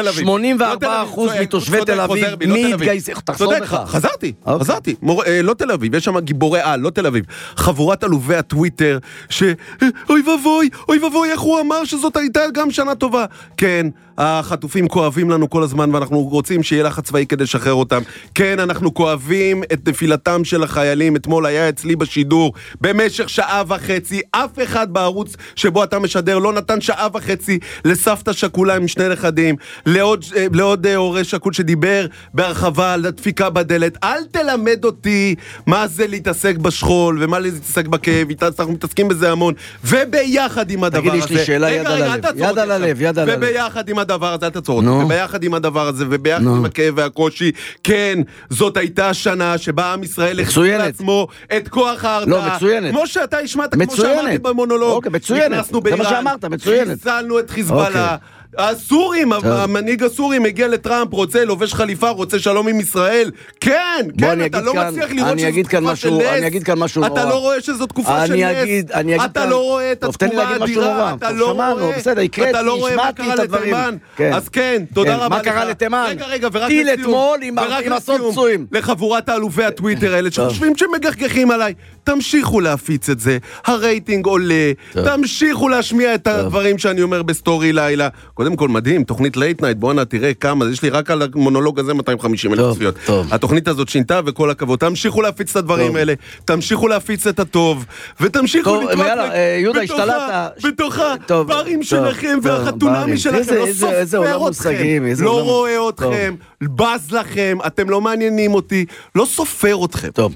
84% מתושבי תל אביב מתגייסים, תחזור לך. חזרתי, לא תל אביב, יש שם גיבורי על, לא תל אביב, חבורת אלובי הטוויטר, אוי ובוי, איך הוא אמר שזאת הייתה גם שנה טובה. כן, החטופים כואבים לנו כל הזמן, ואנחנו רוצים שיהיה לחץ צבאי כדי לשחרר אותם. כן, אנחנו כואבים את נפילתם של החיילים. אתמול היה אצלי בשידור במשך 1.5 שעה, אף אחד בערוץ שבו אתה משדר לא נתן 1.5 שעה לסבתא שקולה עם 2 נכדים, לעוד הורה שקול שדיבר בהרחבה על הדפיקה בדלת. אל תלמד אותי מה זה להתעסק בשכול ומה זה להתעסק בכאב, אנחנו מתעסקים בזה המון, וביחד עם הדבר הזה. תגיד, יש לי שאלה יד על הלב. וביחד עם הדבר הזה, אל תעצור אותי, וביחד עם הדבר הזה, וביחד עם הכאב והקושי, כן, זאת הייתה שנה שבה עם ישראל החזיר לעצמו את כוח ההרתעה. לא, מצוינת. כמו שאתה השמעת, כמו שאמרתי במונולוג, נכנסנו באיראן, זה מה שאמרת, מצוינת. חיסלנו את חיזבאללה, הסורים, המנהיג הסורי מגיע לטראמפ, רוצה לובש חליפה, רוצה שלום עם ישראל. כן, אתה לא מצליח לראות שזו תקופה של נס. אתה לא רואה שזו תקופה של נס. אתה לא רואה את התקומה האדירה. אתה לא רואה מה קרה לתימן. אז כן, תודה רבה לך. מה קרה לתימן? רגע, ורק טיל אתמול עם עשרות פצועים. לחבורת העלובי הטוויטר האלה שחושבים שמגחגחים עליי. תמשיכו להפיץ את זה, הרייטינג עולה, תמשיכו להשמיע את הדברים שאני אומר בסטורי לילה. קודם כל מדהים, תוכנית לייט נייט, בואו תראה כמה, יש לי רק על המונולוג הזה 250,000 צפיות. התוכנית הזאת שינתה וכל הכבוד, תמשיכו להפיץ את הדברים האלה, תמשיכו להפיץ את הטוב, ותמשיכו לתמוך בתוך הברים שלכם והחתונמי שלכם, לא סופר אתכם, לא רואה אתכם, בז לכם, אתם לא מעניינים אותי, לא סופר אתכם. טוב.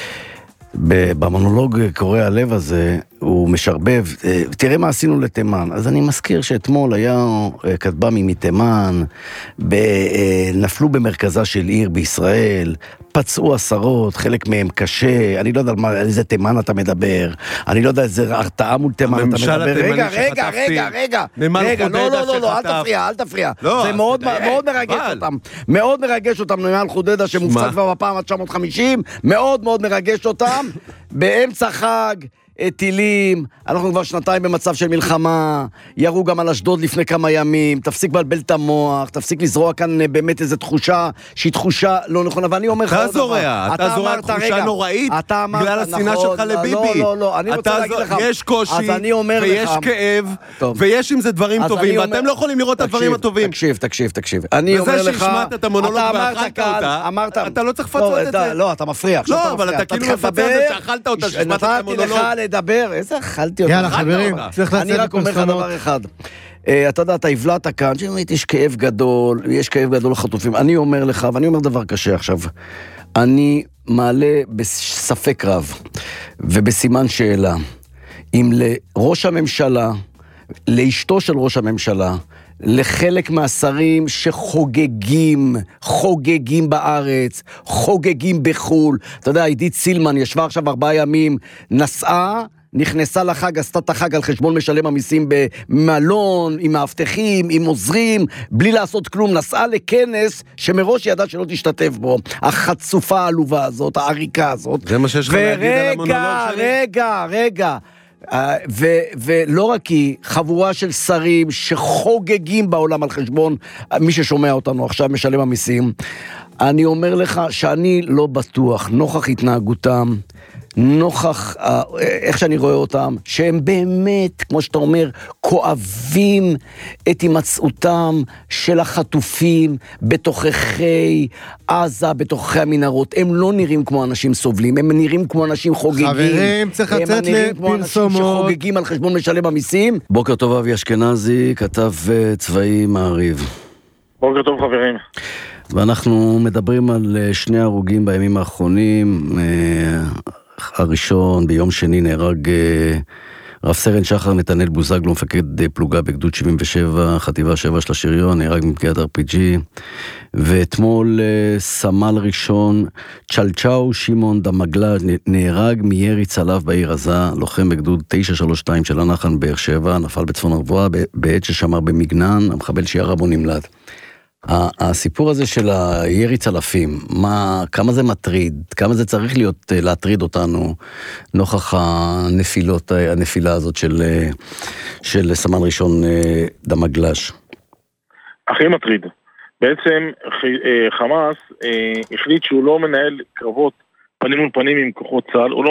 במונולוג קורא הלב הזה, הוא משרבב, תראה מה עשינו לתימן. אז אני מזכיר שאתמול היה כטב"מים מתימן, נפלו במרכזה של עיר בישראל, פצעו עשרות, חלק מהם קשה, אני לא יודע על איזה תימן אתה מדבר, אני לא יודע איזה הרתעה מול תימן אתה מדבר. רגע, לא, אל תפריע. זה מאוד מרגש אותם. מאוד מרגש אותם, נמל חודדה שמופסק כבר בפעם ה-950, מאוד מרגש אותם, באמצע חג, טילים, אנחנו כבר שנתיים במצב של מלחמה, ירו גם על אשדוד לפני כמה ימים, תפסיק לבלבל את המוח, תפסיק לזרוע כאן באמת איזו תחושה שהיא תחושה לא נכונה, ואני אומר לך אתה זורע תחושה נוראית בגלל השנאה שלך לביבי. לא, אני רוצה להגיד לך, יש קושי ויש כאב ויש עם זה דברים טובים, ואתם לא יכולים לראות את הדברים הטובים. תקשיב, אני אומר לך, וזה שהשמעת את המונולוג ואכלת אותה, אתה לא צריך לפצות את זה. לא, אתה מפריע. לא, אבל אתה כאילו מפצה את זה שאכלת אותה, שהשמעת את המונולוג. לדבר, איזה אכלתי אותה. יאללה חברים, אני רק אומר לך דבר אחד. אתה יודע, אתה הבלעת כאן, יש כאב גדול, יש כאב גדול לחטופים. אני אומר לך, ואני אומר דבר קשה עכשיו, אני מעלה בספק רב, ובסימן שאלה, אם לראש הממשלה, לאשתו של ראש הממשלה, לחלק מהשרים שחוגגים בארץ, חוגגים בחול. אתה יודע, עידית סילמן ישבה עכשיו 4 ימים, נסעה, נכנסה לחג, עשתה את החג על חשבון משלם המיסים במלון, עם מאבטחים, עם עוזרים, בלי לעשות כלום, נסעה לכנס שמראש ידעה שלא תשתתף בו. החצופה העלובה הזאת, העריקה הזאת. זה מה שיש לך להגיד על המונולוג שלי? רגע. ולא רק היא, חבורה של שרים שחוגגים בעולם על חשבון מי ששומע אותנו עכשיו משלם המיסים. אני אומר לך שאני לא בטוח, נוכח התנהגותם, נוכח איך שאני רואה אותם, שהם באמת, כמו שאתה אומר, כואבים את הימצאותם של החטופים בתוככי עזה, בתוככי המנהרות. הם לא נראים כמו אנשים סובלים, הם נראים כמו אנשים חוגגים. חברים, צריך לצאת לפרסומות. הם נראים כמו אנשים שחוגגים על חשבון משלם המיסים. בוקר טוב אבי אשכנזי, כתב צבאי מעריב. בוקר טוב חברים. ואנחנו מדברים על 2 הרוגים בימים האחרונים. הראשון, ביום שני נהרג רב סרן שחר נתנאל בוזגלו, מפקד פלוגה בגדוד 77, חטיבה 7 של השריון, נהרג מפגיעת RPG. ואתמול סמל ראשון צ'לצ'או שמעון דמגלז' נהרג מירי צלף בעיר עזה, לוחם בגדוד 932 של הנחל באר שבע, נפל בצפון הרבועה בעת ששמר במגנן, המחבל שירה בו נמלט. הסיפור הזה של הירי צלפים, כמה זה מטריד, כמה זה צריך להטריד אותנו נוכח הנפילה הזאת של סמל ראשון דמגלז'? הכי מטריד. בעצם חמאס החליט שהוא לא מנהל קרבות פנים מול פנים עם כוחות צה"ל, הוא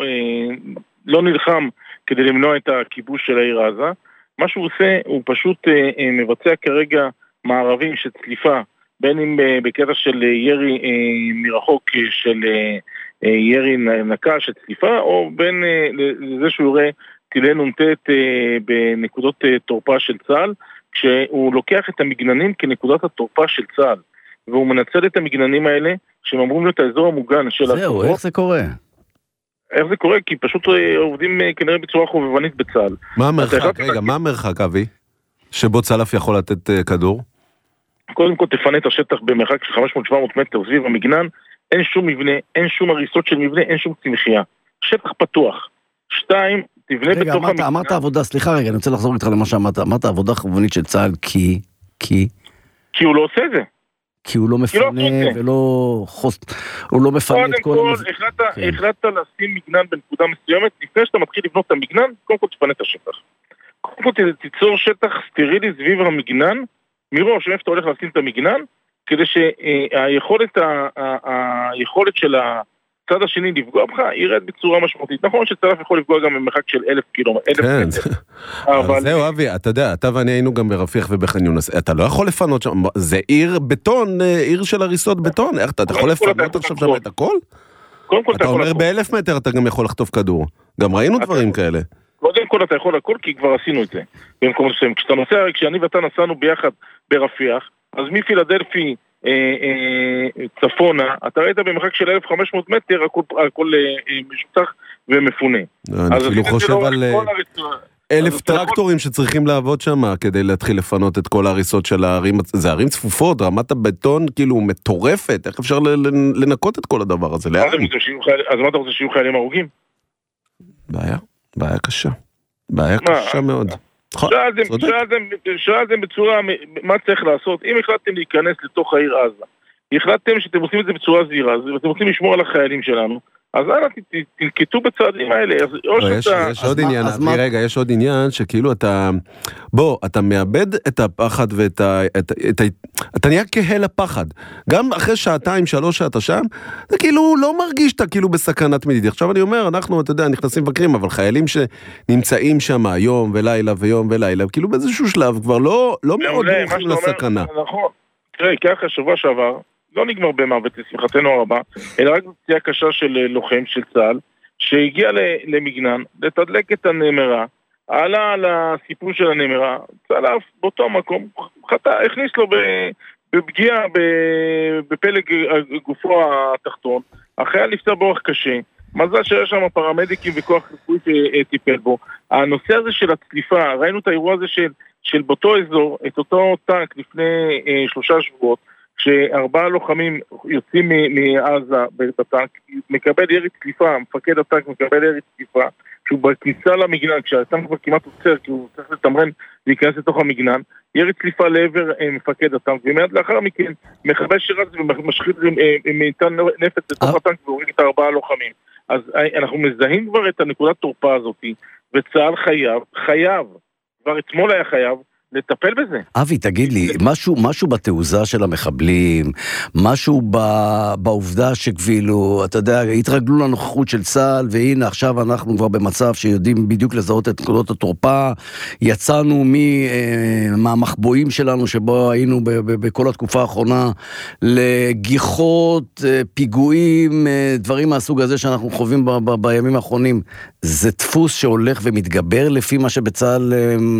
לא נלחם כדי למנוע את הכיבוש של העיר עזה. מה שהוא עושה, הוא פשוט מבצע כרגע מערבים של צליפה, בין אם בקטע של ירי מרחוק של ירי נקה של צליפה, או בין לזה שהוא יורה טילי נונטט בנקודות תורפה של צה"ל, כשהוא לוקח את המגננים כנקודת התורפה של צה"ל, והוא מנצל את המגננים האלה, שהם אמורים להיות האזור המוגן של זהו, איך זה קורה? איך זה קורה? כי פשוט עובדים כנראה בצורה חובבנית בצה"ל. מה המרחק, אבי? שבו צלף יכול לתת כדור? קודם כל תפנה את השטח במרחק של 500-700 מטר סביב המגנן, אין שום מבנה, אין שום הריסות של מבנה, אין שום צמחייה. שטח פתוח. 2, תבנה בתוך המגנן. אמרת עבודה, סליחה רגע, אני רוצה לחזור איתך למה שאמרת. אמרת עבודה חובבנית של צה"ל כי הוא לא עושה את זה. כי הוא לא מפנה הוא לא מפנה את כל... קודם כל, החלטת לשים מגנן בנקודה מסוימת, לפני שאתה מתחיל לבנות את המגנן, קודם כל תפנה את השטח. קודם כל תיצור שטח סטרילי סביב המגנן, מראש, איפה אתה הולך לשים את המגנן, כדי שהיכולת של הצד השני לפגוע בך, ירד בצורה משמעותית. נכון שצלף יכול לפגוע גם במרחק של 1,000 קילומטר. כן, זהו אבי, אתה יודע, אתה ואני היינו גם ברפיח ובח'אן יונס, אתה לא יכול לפנות שם, זה עיר בטון, עיר של הריסות בטון, איך אתה יכול לפנות עכשיו שם את הכל? אתה אומר ב1,000 מטר אתה גם יכול לחטוף כדור, גם ראינו דברים כאלה. קודם כל אתה יכול הכל, כי כבר עשינו את זה. במקום מסוים, כשאתה נוסע, כשאני ואתה נסענו ביחד ברפיח, אז מפילדלפי צפונה, אתה ראית במרחק של 1,500 מטר, הכל משוצח ומפונה. אני אפילו חושב על 1,000 טרקטורים שצריכים לעבוד שם כדי להתחיל לפנות את כל ההריסות של הערים, זה ערים צפופות, רמת הבטון כאילו מטורפת, איך אפשר לנקות את כל הדבר הזה? אז מה אתה רוצה שיהיו חיילים הרוגים? בעיה קשה. בעיה קשה מאוד. שאלתם בצורה, מה צריך לעשות? אם החלטתם להיכנס לתוך העיר עזה, החלטתם שאתם עושים את זה בצורה זהירה, ואתם רוצים לשמור על החיילים שלנו, אז אנא תנקטו בצעדים האלה. יש עוד עניין, רגע, יש עוד עניין שכאילו אתה מאבד את הפחד אתה נהיה כהל הפחד. גם אחרי 2-3 שאתה שם, זה כאילו לא מרגיש שאתה כאילו בסכנת תמידית. עכשיו אני אומר, אנחנו, אתה יודע, נכנסים מבקרים, אבל חיילים שנמצאים שם יום ולילה ויום ולילה, כאילו באיזשהו שלב כבר לא מאוד מוכנים לסכנה. נכון. תראה, ככה שבוע שעבר, לא נגמר במוות, לשמחתנו הרבה, אלא רק פציעה קשה של לוחם של צה"ל, שהגיע למגנן, לתדלק את הנמרה, עלה על הסיפור של הנמרה, צלף באותו מקום, הכניס לו בפגיעה בפלג גופו התחתון, החייל נפצע באורח קשה, מזל שיש שם פרמדיקים וכוח רפואי שטיפל בו. הנושא הזה של הצליפה, ראינו את האירוע הזה של באותו אזור, את אותו טנק לפני 3 שבועות, ש4 לוחמים יוצאים מעזה בטנק, מקבל ירי תקיפה, מפקד הטנק מקבל ירי תקיפה, שהוא בכניסה למגנן, כשהטנק כבר כמעט עוצר, כי הוא צריך לתמרן להיכנס לתוך המגנן, ירי תקיפה לעבר מפקד הטנק, ומיד לאחר מכן מחבל שרץ ומשחית מאיתן נפץ לתוך הטנק והוריד את 4 לוחמים. אז אנחנו מזהים כבר את הנקודת תורפה הזאת, וצה"ל חייב, כבר אתמול היה חייב, לטפל בזה. אבי, תגיד לי, משהו בתעוזה של המחבלים, משהו בעובדה שכבילו, אתה יודע, התרגלו לנוכחות של צה"ל, והנה עכשיו אנחנו כבר במצב שיודעים בדיוק לזהות את נקודות התורפה, יצאנו מהמחבואים שלנו שבו היינו בכל התקופה האחרונה, לגיחות, פיגועים, דברים מהסוג הזה שאנחנו חווים בימים האחרונים. זה דפוס שהולך ומתגבר לפי מה שבצה"ל...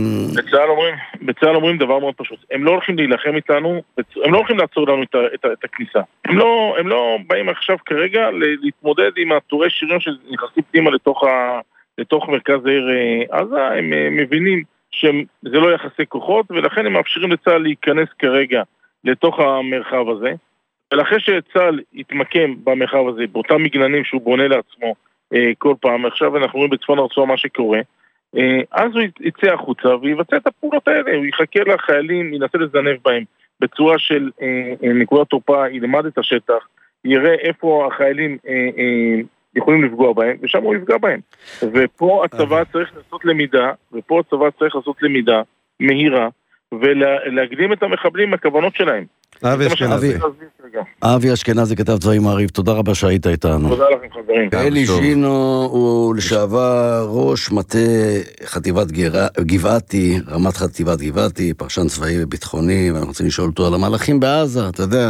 בצה"ל אומרים דבר מאוד פשוט, הם לא הולכים להילחם איתנו, הם לא הולכים לעצור לנו את הכניסה, הם לא באים עכשיו כרגע להתמודד עם התורי שירים שנכנסים פנימה לתוך מרכז העיר עזה, הם מבינים שזה לא יחסי כוחות, ולכן הם מאפשרים לצה"ל להיכנס כרגע לתוך המרחב הזה, ולאחרי שצה"ל יתמקם במרחב הזה, באותם מגננים שהוא בונה לעצמו כל פעם, עכשיו אנחנו רואים בצפון הרצועה מה שקורה, אז הוא יצא החוצה ויבצע את הפעולות האלה, הוא יחכה לחיילים, ינסה לזנב בהם בצורה של נקודת תורפה, ילמד את השטח, יראה איפה החיילים יכולים לפגוע בהם, ושם הוא יפגע בהם. ופה הצבא צריך לעשות למידה מהירה, ולהקדים את המחבלים מהכוונות שלהם. אבי אשכנזי, כתב צבאי מעריב, תודה רבה שהיית איתנו. תודה לכם חברים. אלי ז'ינו הוא לשעבר ראש מטה חטיבת גבעתי, רמת חטיבת גבעתי, פרשן צבאי וביטחוני, ואנחנו רוצים לשאול אותו על המהלכים בעזה, אתה יודע,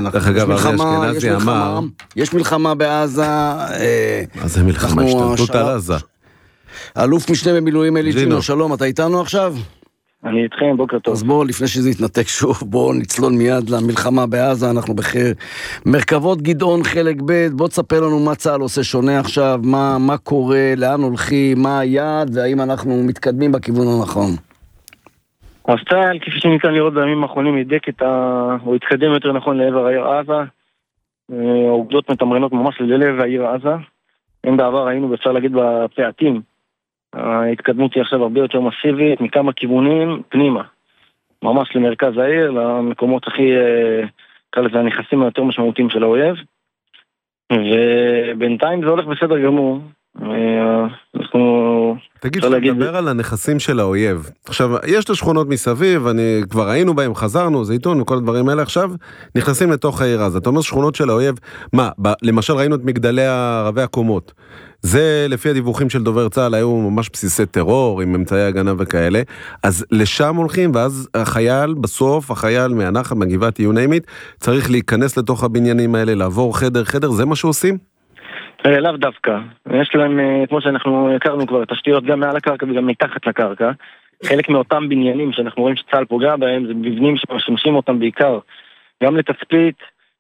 יש מלחמה בעזה. מה זה מלחמה? השתלטות על עזה. אלוף משנה במילואים אלי ז'ינו, שלום, אתה איתנו עכשיו? אני איתכם, בוקר טוב. אז בואו, לפני שזה יתנתק שוב, בואו נצלול מיד למלחמה בעזה, אנחנו בחיר. מרכבות גדעון חלק ב', בואו תספר לנו מה צה"ל עושה שונה עכשיו, מה קורה, לאן הולכים, מה היעד, והאם אנחנו מתקדמים בכיוון הנכון. אז צה"ל, כפי שניתן לראות בימים האחרונים, הוא התקדם יותר נכון לעבר העיר עזה, העובדות מתמרנות ממש ללב העיר עזה, אין בעבר היינו אפשר להגיד בפעטים, ההתקדמות היא עכשיו הרבה יותר מסיבית, מכמה כיוונים פנימה. ממש למרכז העיר, למקומות הכי, כאלה זה הנכסים היותר משמעותיים של האויב. ובינתיים זה הולך בסדר גמור. תגיד, שתדבר על הנכסים של האויב. עכשיו, יש את השכונות מסביב, כבר היינו בהם, חזרנו, זה עיתון וכל הדברים האלה, עכשיו נכנסים לתוך העיר הזה. אתה אומר שכונות של האויב, למשל ראינו את מגדלי רבי הקומות. זה לפי הדיווחים של דובר צה"ל, היו ממש בסיסי טרור עם אמצעי הגנה וכאלה, אז לשם הולכים, ואז החייל, בסוף, החייל מהנחל, מהגבעת, you name it, צריך להיכנס לתוך הבניינים האלה, לעבור חדר, זה מה שעושים? לאו דווקא. יש להם, כמו שאנחנו הכרנו כבר, תשתיות גם מעל הקרקע וגם מתחת לקרקע. חלק מאותם בניינים שאנחנו רואים שצה"ל פוגע בהם, זה מבנים שמשמשים אותם בעיקר, גם לתצפית,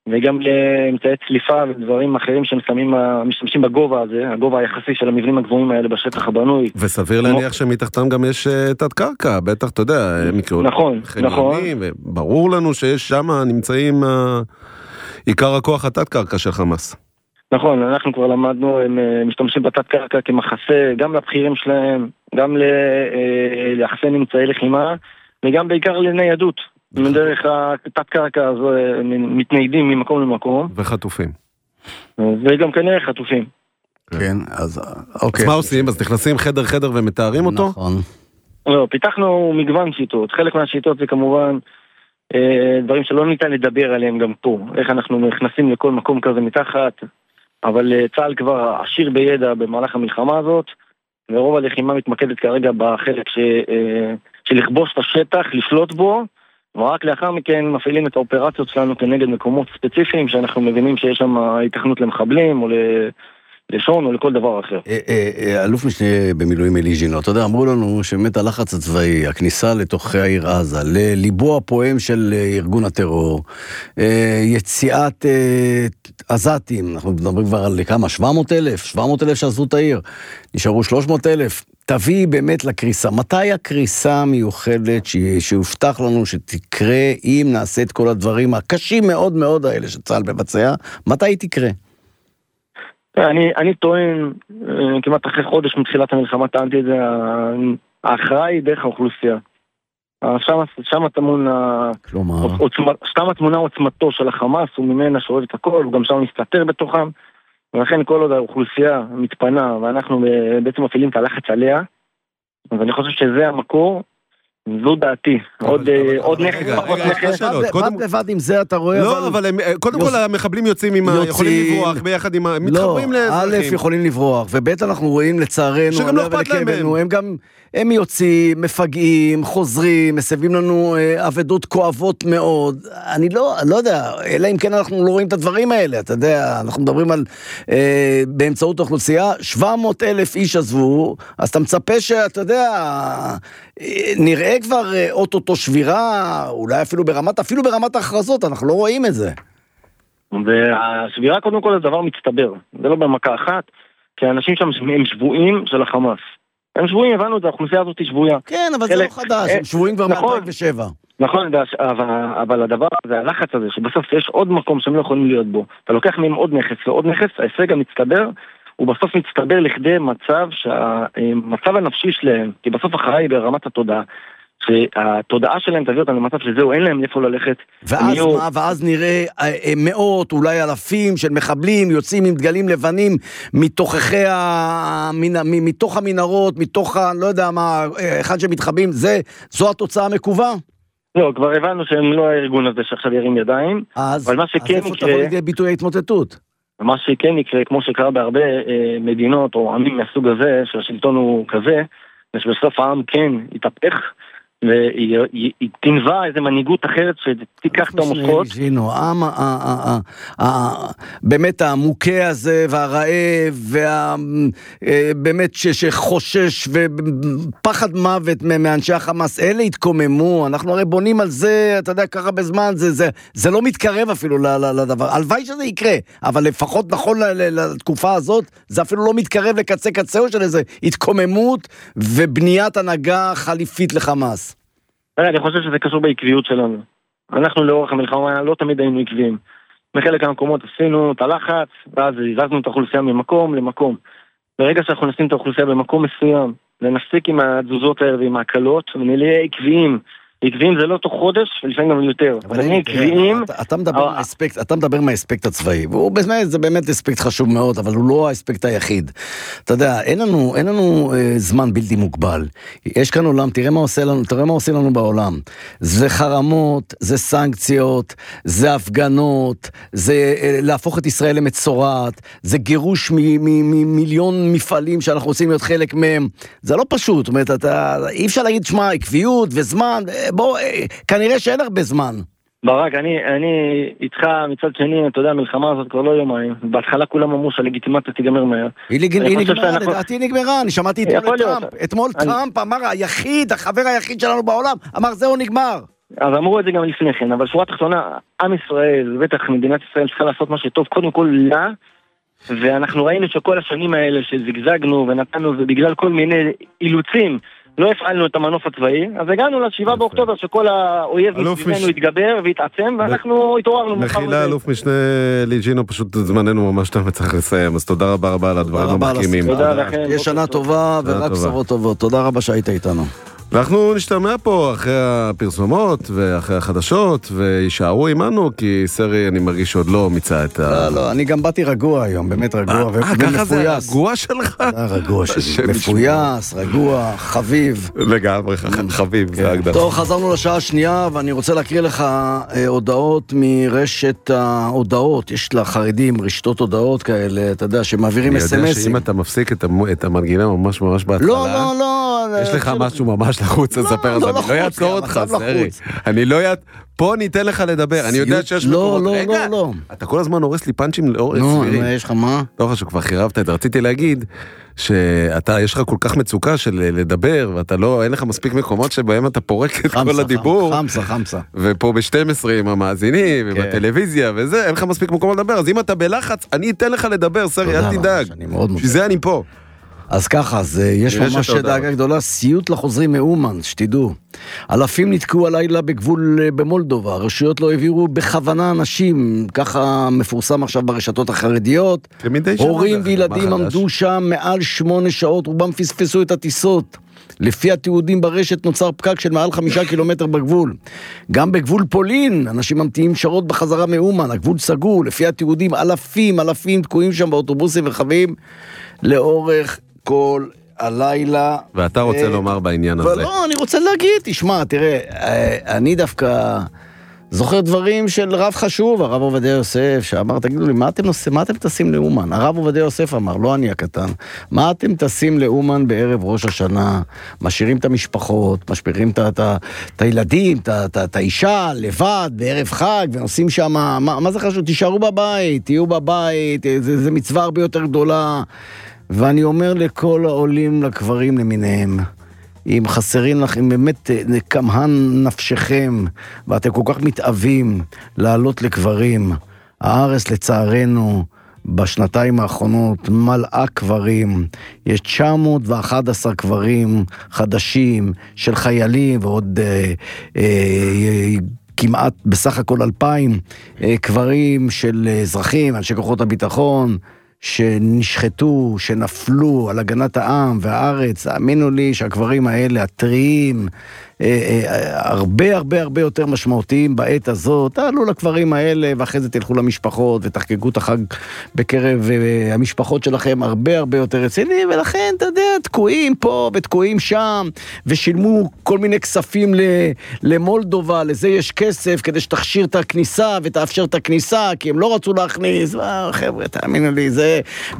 וגם לאמצעי צליפה ודברים אחרים שמשתמשים בגובה הזה, הגובה היחסי של המבנים הגבוהים האלה בשטח הבנוי. וסביר להניח שמתחתם גם יש תת קרקע, בטח, אתה יודע, נכון. ברור לנו שיש שם נמצאים עיקר הכוח התת קרקע של חמאס. נכון, אנחנו כבר למדנו, הם משתמשים בתת קרקע כמחסה, גם לבחירים שלהם, גם ליחסי נמצאי לחימה, וגם בעיקר לניידות. מדרך התת קרקע הזו מתניידים ממקום למקום. וחטופים. וגם כנראה חטופים. כן, אז אוקיי. אז מה עושים? אז נכנסים חדר ומתארים אותו? נכון. לא, פיתחנו מגוון שיטות. חלק מהשיטות זה כמובן דברים שלא ניתן לדבר עליהם גם פה. איך אנחנו נכנסים לכל מקום כזה מתחת, אבל צה"ל כבר עשיר בידע במהלך המלחמה הזאת, ורוב הלחימה מתמקדת כרגע בחלק של לכבוש את השטח, לשלוט בו, ורק לאחר מכן מפעילים את האופרציות שלנו כנגד מקומות ספציפיים שאנחנו מבינים שיש שם התכנות למחבלים או לשון או לכל דבר אחר. אלוף משנה במילואים אלי ז'ינו, אתה יודע, אמרו לנו שבאמת הלחץ הצבאי, הכניסה לתוך העיר עזה, לליבו הפועם של ארגון הטרור, יציאת עזתים, אנחנו מדברים כבר על כמה? 700,000 שעזבו את העיר, נשארו 300,000, תביא באמת לקריסה. מתי הקריסה המיוחדת שהובטח לנו שתקרה אם נעשה את כל הדברים הקשים מאוד מאוד האלה שצה"ל מבצע, מתי היא תקרה? אני טוען, כמעט אחרי חודש מתחילת המלחמה טענתי את זה, ההכרעה היא דרך האוכלוסייה. שם התמונה עוצמתו של החמאס, הוא ממנה שואב את הכל, הוא גם שם מסתתר בתוכם, ולכן כל עוד האוכלוסייה מתפנה, ואנחנו בעצם מפעילים את הלחץ עליה, אז אני חושב שזה המקור, זו דעתי. עוד נכס, פחות נכס. בד לבד עם זה אתה רואה... לא, אבל קודם כל המחבלים יוצאים עם... יכולים לברוח ביחד עם... מתחברים לאזרחים. א' יכולים לברוח, וב' אנחנו רואים לצערנו... שגם לא אכפת להם מהם. הם יוצאים, מפגעים, חוזרים, מסבים לנו עבדות כואבות מאוד. אני לא יודע, אלא אם כן אנחנו לא רואים את הדברים האלה, אתה יודע, אנחנו מדברים על באמצעות האוכלוסייה, 700,000 איש עזבו, אז אתה מצפה שאתה יודע, נראה כבר אוטוטו שבירה, אולי אפילו ברמת ההכרזות, אנחנו לא רואים את זה. והשבירה קודם כל זה דבר מצטבר, זה לא במכה אחת, כי האנשים שם הם שבויים של החמאס. הם שבויים, הבנו את האוכלוסייה הזאת היא שבויה. כן, אבל זה לא חדש, הם שבויים כבר מ-2007. נכון, אבל הדבר הזה, הלחץ הזה, שבסוף יש עוד מקום שהם לא יכולים להיות בו. אתה לוקח מהם עוד נכס ועוד נכס, ההישג המצטבר, הוא בסוף מצטבר לכדי מצב שהמצב הנפשי שלהם, כי בסוף אחראי ברמת התודעה, שהתודעה שלהם תביא אותם למצב שזהו, אין להם איפה ללכת. ואז נראה מאות, אולי אלפים של מחבלים יוצאים עם דגלים לבנים מתוך המנהרות, מתוך, לא יודע מה, אחד שמתחבאים, זו התוצאה המקובה? לא, כבר הבנו שהם לא הארגון הזה שעכשיו ירים ידיים. אז איפה תבוא לידי ביטוי ההתמוטטות? מה שכן יקרה, כמו שקרה בהרבה מדינות או עמים מהסוג הזה, שהשלטון הוא כזה, שבסוף העם כן יתהפך, והיא תנבע איזו מנהיגות אחרת שתיקח את המושכות. באמת המוכה הזה והרעב ובאמת שחושש ופחד מוות מאנשי החמאס, אלה התקוממו, אנחנו הרי בונים על זה, אתה יודע, ככה בזמן, זה לא מתקרב אפילו לדבר, הלוואי שזה יקרה, אבל לפחות נכון לתקופה הזאת, זה אפילו לא מתקרב לקצה קצהו של איזה התקוממות ובניית הנהגה חליפית לחמאס. אני חושב שזה קשור בעקביות שלנו. אנחנו לאורך המלחמה לא תמיד היינו עקביים. בחלק המקומות עשינו את הלחץ, ואז הזזנו את האוכלוסייה ממקום למקום. ברגע שאנחנו נשים את האוכלוסייה במקום מסוים, ונפסיק עם התזוזות האלה ועם ההקלות, ונהיה עקביים. עקביים זה לא תוך חודש, ולפעמים גם יותר. אבל אני עקביים... אתה מדבר מהאספקט הצבאי, זה באמת אספקט חשוב מאוד, אבל הוא לא האספקט היחיד. אתה יודע, אין לנו זמן בלתי מוגבל. יש כאן עולם, תראה מה עושה לנו בעולם. זה חרמות, זה סנקציות, זה הפגנות, זה להפוך את ישראל למצורעת, זה גירוש ממיליון מפעלים שאנחנו רוצים להיות חלק מהם. זה לא פשוט, זאת אומרת, אי אפשר להגיד, שמה, עקביות וזמן, בוא, כנראה שאין הרבה זמן. ברק, אני איתך מצד שני, אתה יודע, המלחמה הזאת כבר לא יומיים. בהתחלה כולם אמרו שהלגיטימציה תיגמר מהר. היא נגמרה, לדעתי נגמרה. אני שמעתי אתמול טראמפ. אתמול טראמפ אמר, החבר היחיד שלנו בעולם, אמר, זהו נגמר. אז אמרו את זה גם לפני כן, אבל שורה תחתונה, עם ישראל, בטח מדינת ישראל צריכה לעשות משהו טוב, קודם כל לה, ואנחנו ראינו שכל השנים האלה שזגזגנו ונתנו, ובגלל כל מיני אילוצים, לא הפעלנו את המנוף הצבאי, אז הגענו ל7 באוקטובר שכל האויב מסביבנו התגבר והתעצם, ואנחנו התעוררנו. מחילה, אלוף משנה ליג'ינו, פשוט זמננו ממש טוב וצריך לסיים, אז תודה רבה על הדברים המחכימים. תודה לכם. יש שנה טובה ורק בשורות טובות, תודה רבה שהיית איתנו. אנחנו נשתמע פה אחרי הפרסומות ואחרי החדשות, וישארו עימנו, כי סרי אני מרגיש שעוד לא מיצה את ה... לא, אני גם באתי רגוע היום, באמת רגוע ומפויס. ככה זה רגוע שלך? רגוע שלי, מפויס, רגוע, חביב. לגמרי, חביב, זה הגדרה. טוב, חזרנו לשעה השנייה, ואני רוצה להקריא לך הודעות מרשת ההודעות. יש לחרדים רשתות הודעות כאלה, אתה יודע, שמעבירים אס-אמסים. אני יודע שאם אתה מפסיק את המנגינה ממש בהתחלה, לא, יש לך משהו ממש לחוץ לספר, אז אני לא יעצור אותך, סרי. אני לא פה ניתן לך לדבר, אני יודע שיש מקומות. רגע, אתה כל הזמן הורס לי פאנצ'ים לאור סבירים. יש לך מה? לא חשוב, כבר חירבת את זה. רציתי להגיד שאתה, יש לך כל כך מצוקה של לדבר, ואתה לא, אין לך מספיק מקומות שבהם אתה פורק את כל הדיבור. חמסה. ופה ב-12 עם המאזינים, ובטלוויזיה וזה, אין לך מספיק מקומות לדבר. אז אם אתה בלחץ, אני אתן לך לדבר, סרי, אל תדאג. שזה אני פה. אז ככה, אז יש ממש דאגה גדולה, סיוט לחוזרים מאומן, שתדעו. אלפים נתקעו הלילה בגבול במולדובה, הרשויות לא העבירו בכוונה אנשים, ככה מפורסם עכשיו ברשתות החרדיות. הורים וילדים עמדו שם מעל 8 שעות, רובם פספסו את הטיסות. לפי התיעודים ברשת נוצר פקק של מעל 5 קילומטר בגבול. גם בגבול פולין, אנשים ממתינים שעות בחזרה מאומן, הגבול סגור, לפי התיעודים אלפים תקועים שם באוטובוסים וחווים לאורך כל הלילה. ואתה רוצה לומר בעניין הזה? לא, אני רוצה להגיד, תשמע, תראה, אני דווקא זוכר דברים של רב חשוב, הרב עובדיה יוסף, שאמר, תגידו לי, מה אתם טסים לאומן? הרב עובדיה יוסף אמר, לא אני הקטן, מה אתם טסים לאומן בערב ראש השנה? משאירים את המשפחות, משאירים את הילדים, את האישה, לבד, בערב חג, ונוסעים שם, מה זה חשוב? תישארו בבית, תהיו בבית, זה מצווה הרבה יותר גדולה. ואני אומר לכל העולים לקברים למיניהם, אם חסרים לכם, באמת כמהן נפשכם, ואתם כל כך מתאבים לעלות לקברים, הארץ לצערנו, בשנתיים האחרונות מלאה קברים, יש 911 קברים חדשים של חיילים, ועוד כמעט בסך הכל 2,000 קברים של אזרחים, אנשי כוחות הביטחון, שנשחטו, שנפלו על הגנת העם והארץ. האמינו לי שהקברים האלה הטריים, הרבה יותר משמעותיים בעת הזאת. תעלו לקברים האלה ואחרי זה תלכו למשפחות ותחגגו את החג בקרב המשפחות שלכם הרבה יותר רציני, ולכן אתה יודע, תקועים פה ותקועים שם, ושילמו כל מיני כספים למולדובה, לזה יש כסף כדי שתכשיר את הכניסה ותאפשר את הכניסה, כי הם לא רצו להכניס. חבר'ה, תאמינו לי, זה...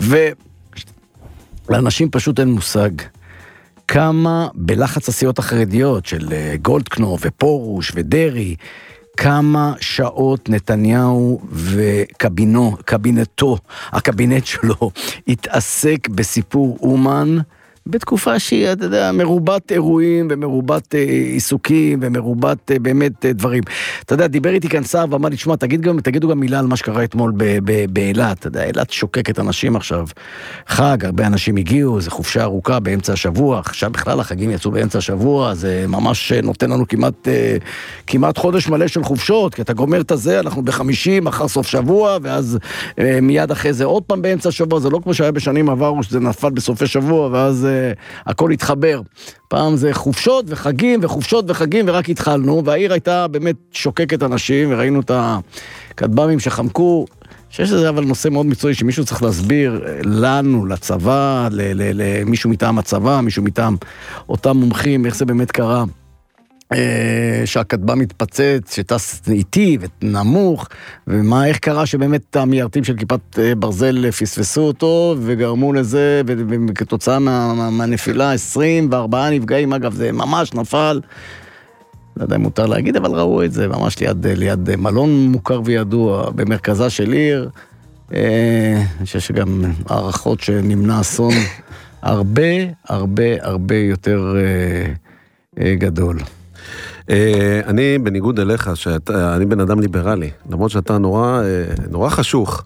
ולאנשים פשוט אין מושג כמה בלחץ הסיעות החרדיות של גולדקנופ ופורוש ודרי, כמה שעות נתניהו וקבינטו, הקבינט שלו, התעסק בסיפור אומן, בתקופה שהיא, אתה יודע, מרובת אירועים ומרובת עיסוקים ומרובת באמת דברים. אתה יודע, דיבר איתי כאן שר ואמר לי, תשמע, תגידו גם מילה על מה שקרה אתמול באילת. אתה יודע, אילת שוקקת אנשים עכשיו. חג, הרבה אנשים הגיעו, זה חופשה ארוכה באמצע השבוע. עכשיו בכלל החגים יצאו באמצע השבוע, זה ממש נותן לנו כמעט חודש מלא של חופשות, כי אתה גומר את זה, אנחנו ב50, אחר סוף שבוע, ואז מיד אחרי זה עוד פעם באמצע השבוע, זה לא כמו שהיה בשנים עברו, שזה נפל בסופי שבוע, ואז הכל התחבר. פעם זה חופשות וחגים וחופשות וחגים, ורק התחלנו, והעיר הייתה באמת שוקקת אנשים, וראינו את הכטב"מים שחמקו. שיש לזה אבל נושא מאוד מקצועי, שמישהו צריך להסביר לנו, לצבא, למישהו מטעם הצבא, מישהו מטעם אותם מומחים, איך זה באמת קרה. שהכטב"ם מתפצץ, שטס איטי ונמוך, איך קרה שבאמת המיירטים של כיפת ברזל פספסו אותו, וגרמו לזה, וכתוצאה מהנפילה 24 נפגעים, אגב זה ממש נפל, לא יודע אם מותר להגיד, אבל ראו את זה ממש ליד מלון מוכר וידוע, במרכזה של עיר, שיש גם הערכות שנמנע אסון הרבה יותר גדול. אני בניגוד אליך, אני בן אדם ליברלי, למרות שאתה נורא חשוך,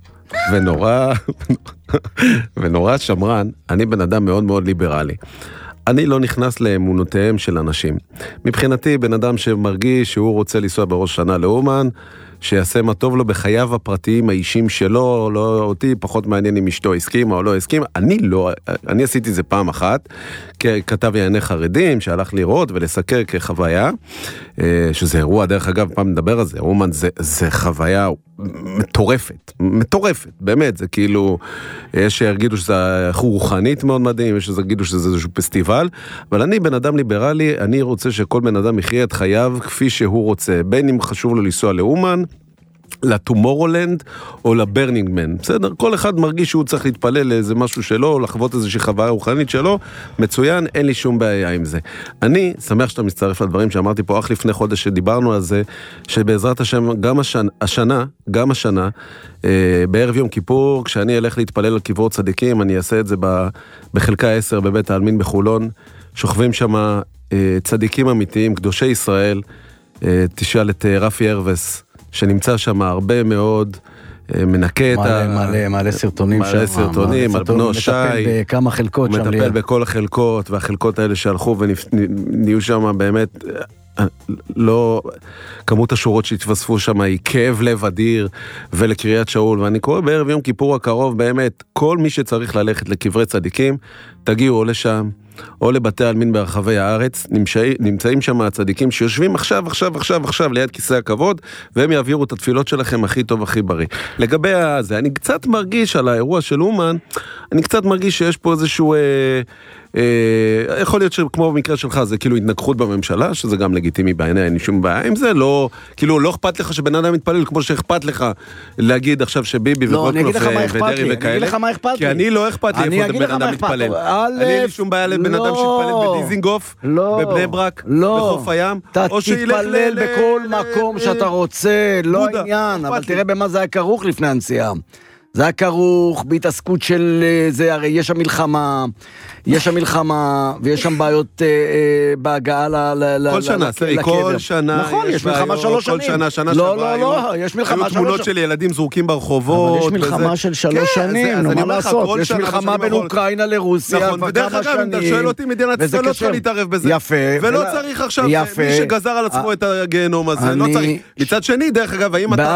ונורא שמרן, אני בן אדם מאוד מאוד ליברלי. אני לא נכנס לאמונותיהם של אנשים. מבחינתי, בן אדם שמרגיש שהוא רוצה לנסוע בראש שנה לאומן, שיעשה מה טוב לו בחייו הפרטיים האישיים שלו, לא אותי, פחות מעניין אם אשתו הסכים או לא הסכים. אני עשיתי זה פעם אחת, ככתב ענייני חרדים, שהלך לראות ולסקר כחוויה, שזה אירוע, דרך אגב, פעם נדבר על זה, אומן זה חוויה מטורפת, באמת, זה כאילו, יש שיגידו שזה רוחנית מאוד מדהים, יש שיגידו שזה איזשהו פסטיבל, אבל אני בן אדם ליברלי, אני רוצה שכל בן אדם יחיה את חייו כפי שהוא רוצה, בין אם חשוב לו לנסוע לאומן, לטומורולנד או לברנינגמן, בסדר? כל אחד מרגיש שהוא צריך להתפלל לאיזה משהו שלו, או לחוות איזושהי חוויה רוחנית שלו, מצוין, אין לי שום בעיה עם זה. אני שמח שאתה מצטרף לדברים שאמרתי פה אך לפני חודש שדיברנו על זה, שבעזרת השם גם השנה, בערב יום כיפור, כשאני אלך להתפלל על קברות צדיקים, אני אעשה את זה בחלקה 10 בבית העלמין בחולון, שוכבים שם צדיקים אמיתיים, קדושי ישראל, תשאל את רפי ארווס, שנמצא שם הרבה מאוד, מנקה את מלא סרטונים שם. מלא סרטונים, על בנו שי. מטפל בכמה חלקות שם. מטפל בכל החלקות, והחלקות האלה שהלכו ונהיו שם באמת, לא, כמות השורות שהתווספו שם היא כאב לב אדיר, ולקריאת שאול, ואני קורא בערב יום כיפור הקרוב, באמת, כל מי שצריך ללכת לקברי צדיקים, תגיעו או לשם, או לבתי העלמין ברחבי הארץ, נמצאים שם הצדיקים שיושבים עכשיו ליד כיסא הכבוד, והם יעבירו את התפילות שלכם הכי טוב, הכי בריא. לגבי זה, אני קצת מרגיש על האירוע של אומן, אני קצת מרגיש שיש פה איזשהו, יכול להיות שכמו במקרה שלך, זה כאילו התנגחות בממשלה, שזה גם לגיטימי בעיני, אין שום בעיה עם זה, לא, כאילו לא אכפת לך שבן אדם מתפלל, כמו שאכפת לך להגיד עכשיו שביבי וגולדקנופ ודרי וכאלה, כי אני לא אכפת לי איפה בן אדם מתפלל. אני אין שום בעיה לבן אדם שיתפלל בדיזינגוף, בבני ברק, בחוף הים, או תתפלל בכל מקום שאתה רוצה, לא העניין, אבל תראה במה זה היה כרוך לפני הנסיעה. זה היה כרוך בהתעסקות של זה, הרי יש שם מלחמה, ויש שם בעיות בהגעה כל שנה, כל שנה. נכון, יש מלחמה 3 שנים. כל שנה, שנה לא, יש מלחמה 3 שנים. היו תמונות של ילדים זרוקים ברחובות. אבל יש מלחמה של 3 שנים, נו, מה לעשות? יש מלחמה בין אוקראינה לרוסיה כבר כמה שנים. אם אתה שואל אותי, מדינת ישראל לא צריך להתערב בזה. יפה. ולא צריך עכשיו, מי שגזר על עצמו את הגיהנום הזה, לא צריך. מצד שני, דרך אגב,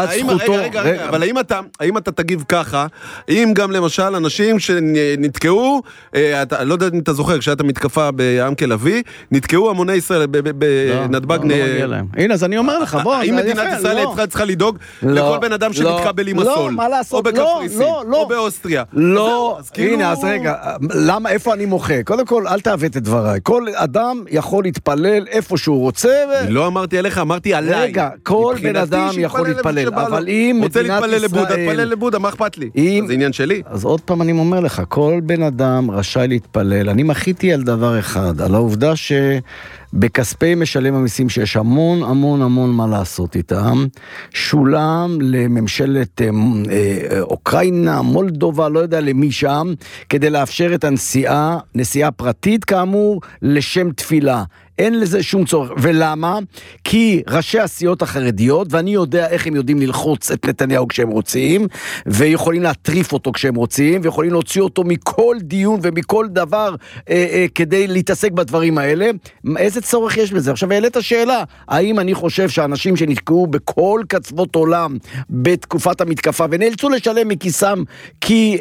האם אתה תגיב ככה, אם גם למשל אנשים שנתקעו, לא יודע אם אתה זוכר, כשהייתה מתקפה בעמקה לוי, נתקעו המוני ישראל בנתב"ג. הנה, אז אני אומר לך, בוא. האם מדינת ישראל צריכה לדאוג לכל בן אדם שנתקע בלימסול, או בקפריסין, או באוסטריה? לא, הנה, אז רגע, למה, איפה אני מוחה? קודם כל, אל תעוות את דבריי. כל אדם יכול להתפלל איפה שהוא רוצה. לא אמרתי עליך, אמרתי עליי. רגע, כל בן אדם יכול להתפלל, אבל אם רוצה להתפלל לבודה, תתפלל לבודה, מה אכפת לי? זה עניין שלי. אז עוד פעם אני אומר לך, כל בן אדם רשאי להתפלל. אני מחיתי על דבר אחד, על העובדה שבכספי משלם המיסים שיש המון מה לעשות איתם, שולם לממשלת אוקראינה, מולדובה, לא יודע למי שם, כדי לאפשר את נסיעה פרטית כאמור, לשם תפילה. אין לזה שום צורך. ולמה? כי ראשי הסיעות החרדיות, ואני יודע איך הם יודעים ללחוץ את נתניהו כשהם רוצים, ויכולים להטריף אותו כשהם רוצים, ויכולים להוציא אותו מכל דיון ומכל דבר כדי להתעסק בדברים האלה. איזה צורך יש בזה? עכשיו, העלית השאלה, האם אני חושב שאנשים שנתקעו בכל קצוות עולם בתקופת המתקפה, ונאלצו לשלם מכיסם כי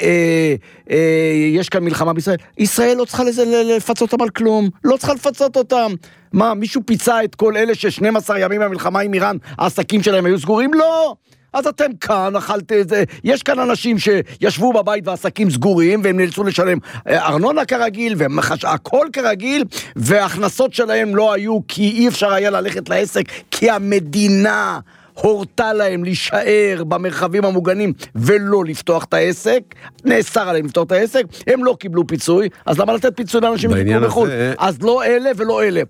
יש כאן מלחמה בישראל, ישראל לא צריכה לפצות אותם על כלום, לא צריכה לפצות אותם. מה, מישהו פיצה את כל אלה ש12 ימים במלחמה עם איראן, העסקים שלהם היו סגורים? לא! אז אתם כאן, אכלתם את זה, יש כאן אנשים שישבו בבית והעסקים סגורים, והם נאלצו לשלם ארנונה כרגיל, והכל כרגיל, וההכנסות שלהם לא היו, כי אי אפשר היה ללכת לעסק, כי המדינה הורתה להם להישאר במרחבים המוגנים, ולא לפתוח את העסק, נאסר עליהם לפתוח את העסק, הם לא קיבלו פיצוי, אז למה לתת פיצוי לאנשים שתקעו בחו"ל? אז לא אלה ולא אלה.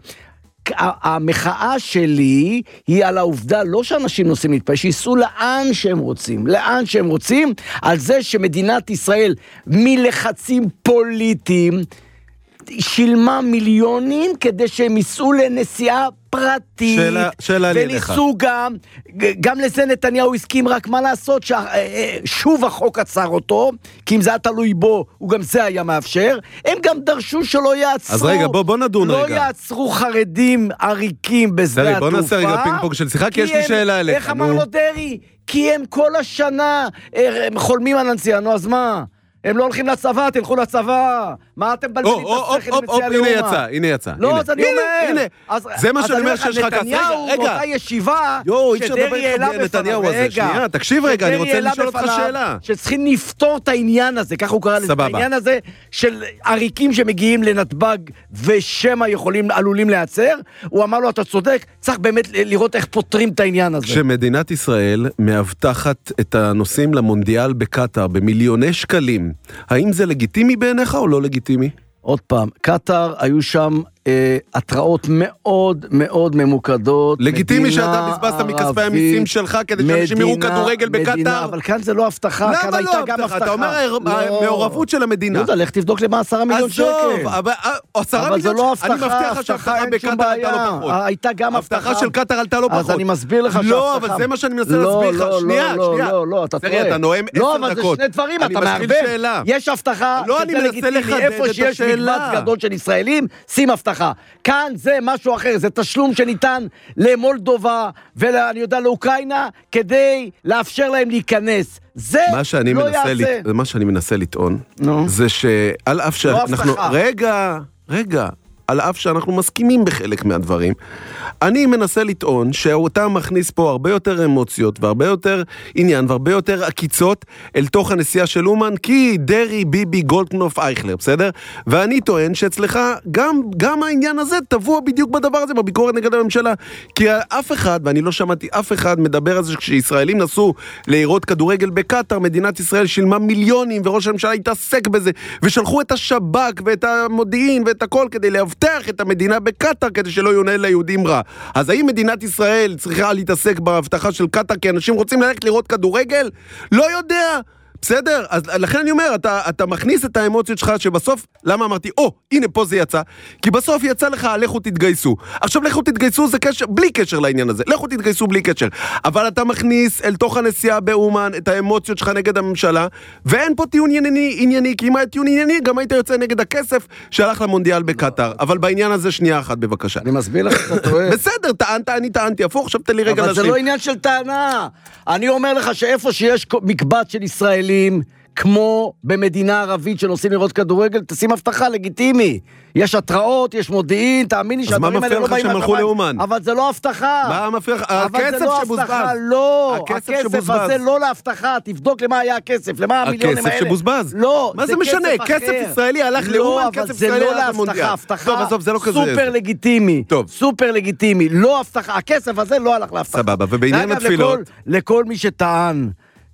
המחאה שלי היא על העובדה, לא שאנשים נוסעים להתפלל, שיסעו לאן שהם רוצים, על זה שמדינת ישראל מלחצים פוליטיים, שילמה מיליונים כדי שהם ייסעו לנסיעה פרטית, שאלה לי לך. וניסו גם לזה נתניהו הסכים, רק מה לעשות ששוב החוק עצר אותו, כי אם זה היה תלוי בו, הוא גם זה היה מאפשר, הם גם דרשו שלא יעצרו, אז רגע, בוא נדון רגע. לא יעצרו חרדים עריקים בשדה התעופה. בוא נעשה רגע פינג פונג של שיחה, כי יש לי שאלה אליך. איך אמר לו דרי? כי הם כל השנה הם חולמים על הנסיעה, נו אז מה? הם לא הולכים לצבא, תלכו לצבא. מה אתם בלבלים את השכל לנסיעה לאומה? הנה יצא. לא, אז אני אומר. זה מה שאני אומר שיש לך כס. נתניהו באותה ישיבה, שדרי העלה בפניו, שנייה, תקשיב רגע, אני רוצה לשאול אותך שאלה. שצריכים לפתור את העניין הזה, ככה הוא קרא לזה, העניין הזה של עריקים שמגיעים לנתב"ג ושמה עלולים להיעצר, הוא אמר לו, אתה צודק, צריך באמת לראות איך פותרים את העניין הזה. כשמדינת ישראל מאבטחת את הנוסעים למונדיאל בקטר במיליוני שקלים, האם זה לגיטימי בעיניך או לא לגיטימי? עוד פעם, קטר היו שם התראות מאוד מאוד ממוקדות. לגיטימי שאתה בזבזת מכספי המיסים שלך כדי שאנשים יראו כדורגל בקטר? אבל כאן זה לא הבטחה, כאן הייתה גם הבטחה. אתה אומר מעורבות של המדינה. יהודה, לך תבדוק למה 10 מיליון שקל. אבל זה לא הבטחה, אני מבטיח לך שהבטחה בקטר עלתה לא פחות. הייתה גם הבטחה. הבטחה של קטר עלתה לא פחות. אז אני מסביר לך שהבטחה. לא, אבל זה מה שאני מנסה להסביר לך. שנייה. לא, אתה טועה. אתה נואם 10 דקות. לא, אבל זה שני דברים, אתה מערבב. יש הבטחה, שזה לגיטימי, איפה שיש מקבץ גדול של ישראלים, שים הבטחה. כאן זה משהו אחר, זה תשלום שניתן למולדובה ואני יודע לאוקראינה כדי לאפשר להם להיכנס. זה לא יעשה. מה שאני מנסה לטעון, זה שעל אף שאנחנו... רגע. על אף שאנחנו מסכימים בחלק מהדברים, אני מנסה לטעון שאותה מכניס פה הרבה יותר אמוציות, והרבה יותר עניין, והרבה יותר עקיצות אל תוך הנסיעה של אומן, כי דרי, ביבי, גולדקנופ, אייכלר, בסדר? ואני טוען שאצלך גם העניין הזה טבוע בדיוק בדבר הזה, בביקורת נגד הממשלה, כי אף אחד, ואני לא שמעתי אף אחד מדבר על זה, כשישראלים נסו לראות כדורגל בקטר, מדינת ישראל שילמה מיליונים, וראש הממשלה התעסק בזה, ושלחו את השב"כ ואת המודיעין ואת הכל כדי להבטיח את המדינה בקטר כדי שלא יונה ליהודים רע. אז האם מדינת ישראל צריכה להתעסק בהבטחה של קטר כי אנשים רוצים ללכת לראות כדורגל? לא יודע. בסדר? אז לכן אני אומר, אתה מכניס את האמוציות שלך שבסוף, למה אמרתי, הנה פה זה יצא, כי בסוף יצא לך, לכו תתגייסו. עכשיו לכו תתגייסו זה קשר, בלי קשר לעניין הזה, לכו תתגייסו בלי קשר. אבל אתה מכניס אל תוך הנסיעה באומן את האמוציות שלך נגד הממשלה, ואין פה טיעון ענייני, כי אם היה טיעון ענייני, גם היית יוצא נגד הכסף שהלך למונדיאל בקטר. אבל בעניין הזה שנייה אחת, בבקשה. אני מסביר לך שאתה טועה. בסדר, אני טענתי, הפוך, עכשיו תן לי רגע אבל זה לא עניין של טענה. אני אומר לך שאיפה שיש מקבץ של ישראלים, כמו במדינה ערבית שנוסעים לראות כדורגל, תשים הבטחה, לגיטימי. יש התראות, יש מודיעין, תאמין לי שהדברים האלה לא באים מהכוון. אבל זה לא הבטחה. מה מפריע לך? הכסף שבוזבז. לא, הכסף הזה לא להבטחה, תבדוק למה היה הכסף, למה המיליונים האלה. הכסף שבוזבז. לא, מה זה משנה? כסף ישראלי הלך לאומן, כסף ישראלי הלך למונדיאל. טוב, עזוב, זה לא כזה. סופר לגיטימי. סופר לגיטימי. לא הבטחה, הכסף הזה לא הלך להבטחה. סבבה, ובעניין התפילות. לכל מי שטען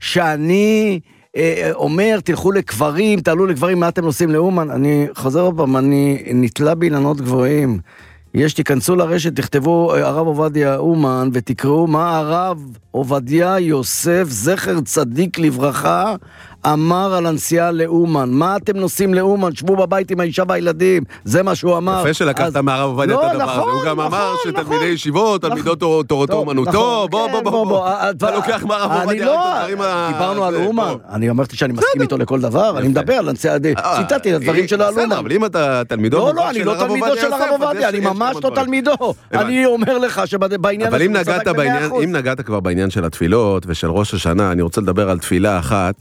שאני אומר, תלכו לקברים, תעלו לקברים, מה אתם עושים לאומן? אני חוזר עוד פעם, אני נתלה באילנות גבוהים. תיכנסו לרשת, תכתבו הרב עובדיה אומן, ותקראו מה הרב עובדיה יוסף, זכר צדיק לברכה, אמר על הנסיעה לאומן. מה אתם נוסעים לאומן? שבו בבית עם האישה והילדים. זה מה שהוא אמר. יפה שלקחת מהרב עובדיה את הדבר הזה. הוא גם אמר שתלמידי ישיבות, תלמידות תורתו אומנותו, בוא. אתה לוקח מהרב עובדיה את הדברים ה... דיברנו על אומן. אני אמרתי שאני מסכים איתו לכל דבר. אני מדבר על הנסיעה, ציטטתי את הדברים שלו על אומן. אבל אם אתה תלמידו... לא, אני לא תלמידו של הרב עובדיה, אני ממש לא תלמידו. אני אומר לך שבעניין... אבל אם נגעת כבר בעניין של התפילות ושל ראש השנה, אני רוצה לדבר על תפילה אחת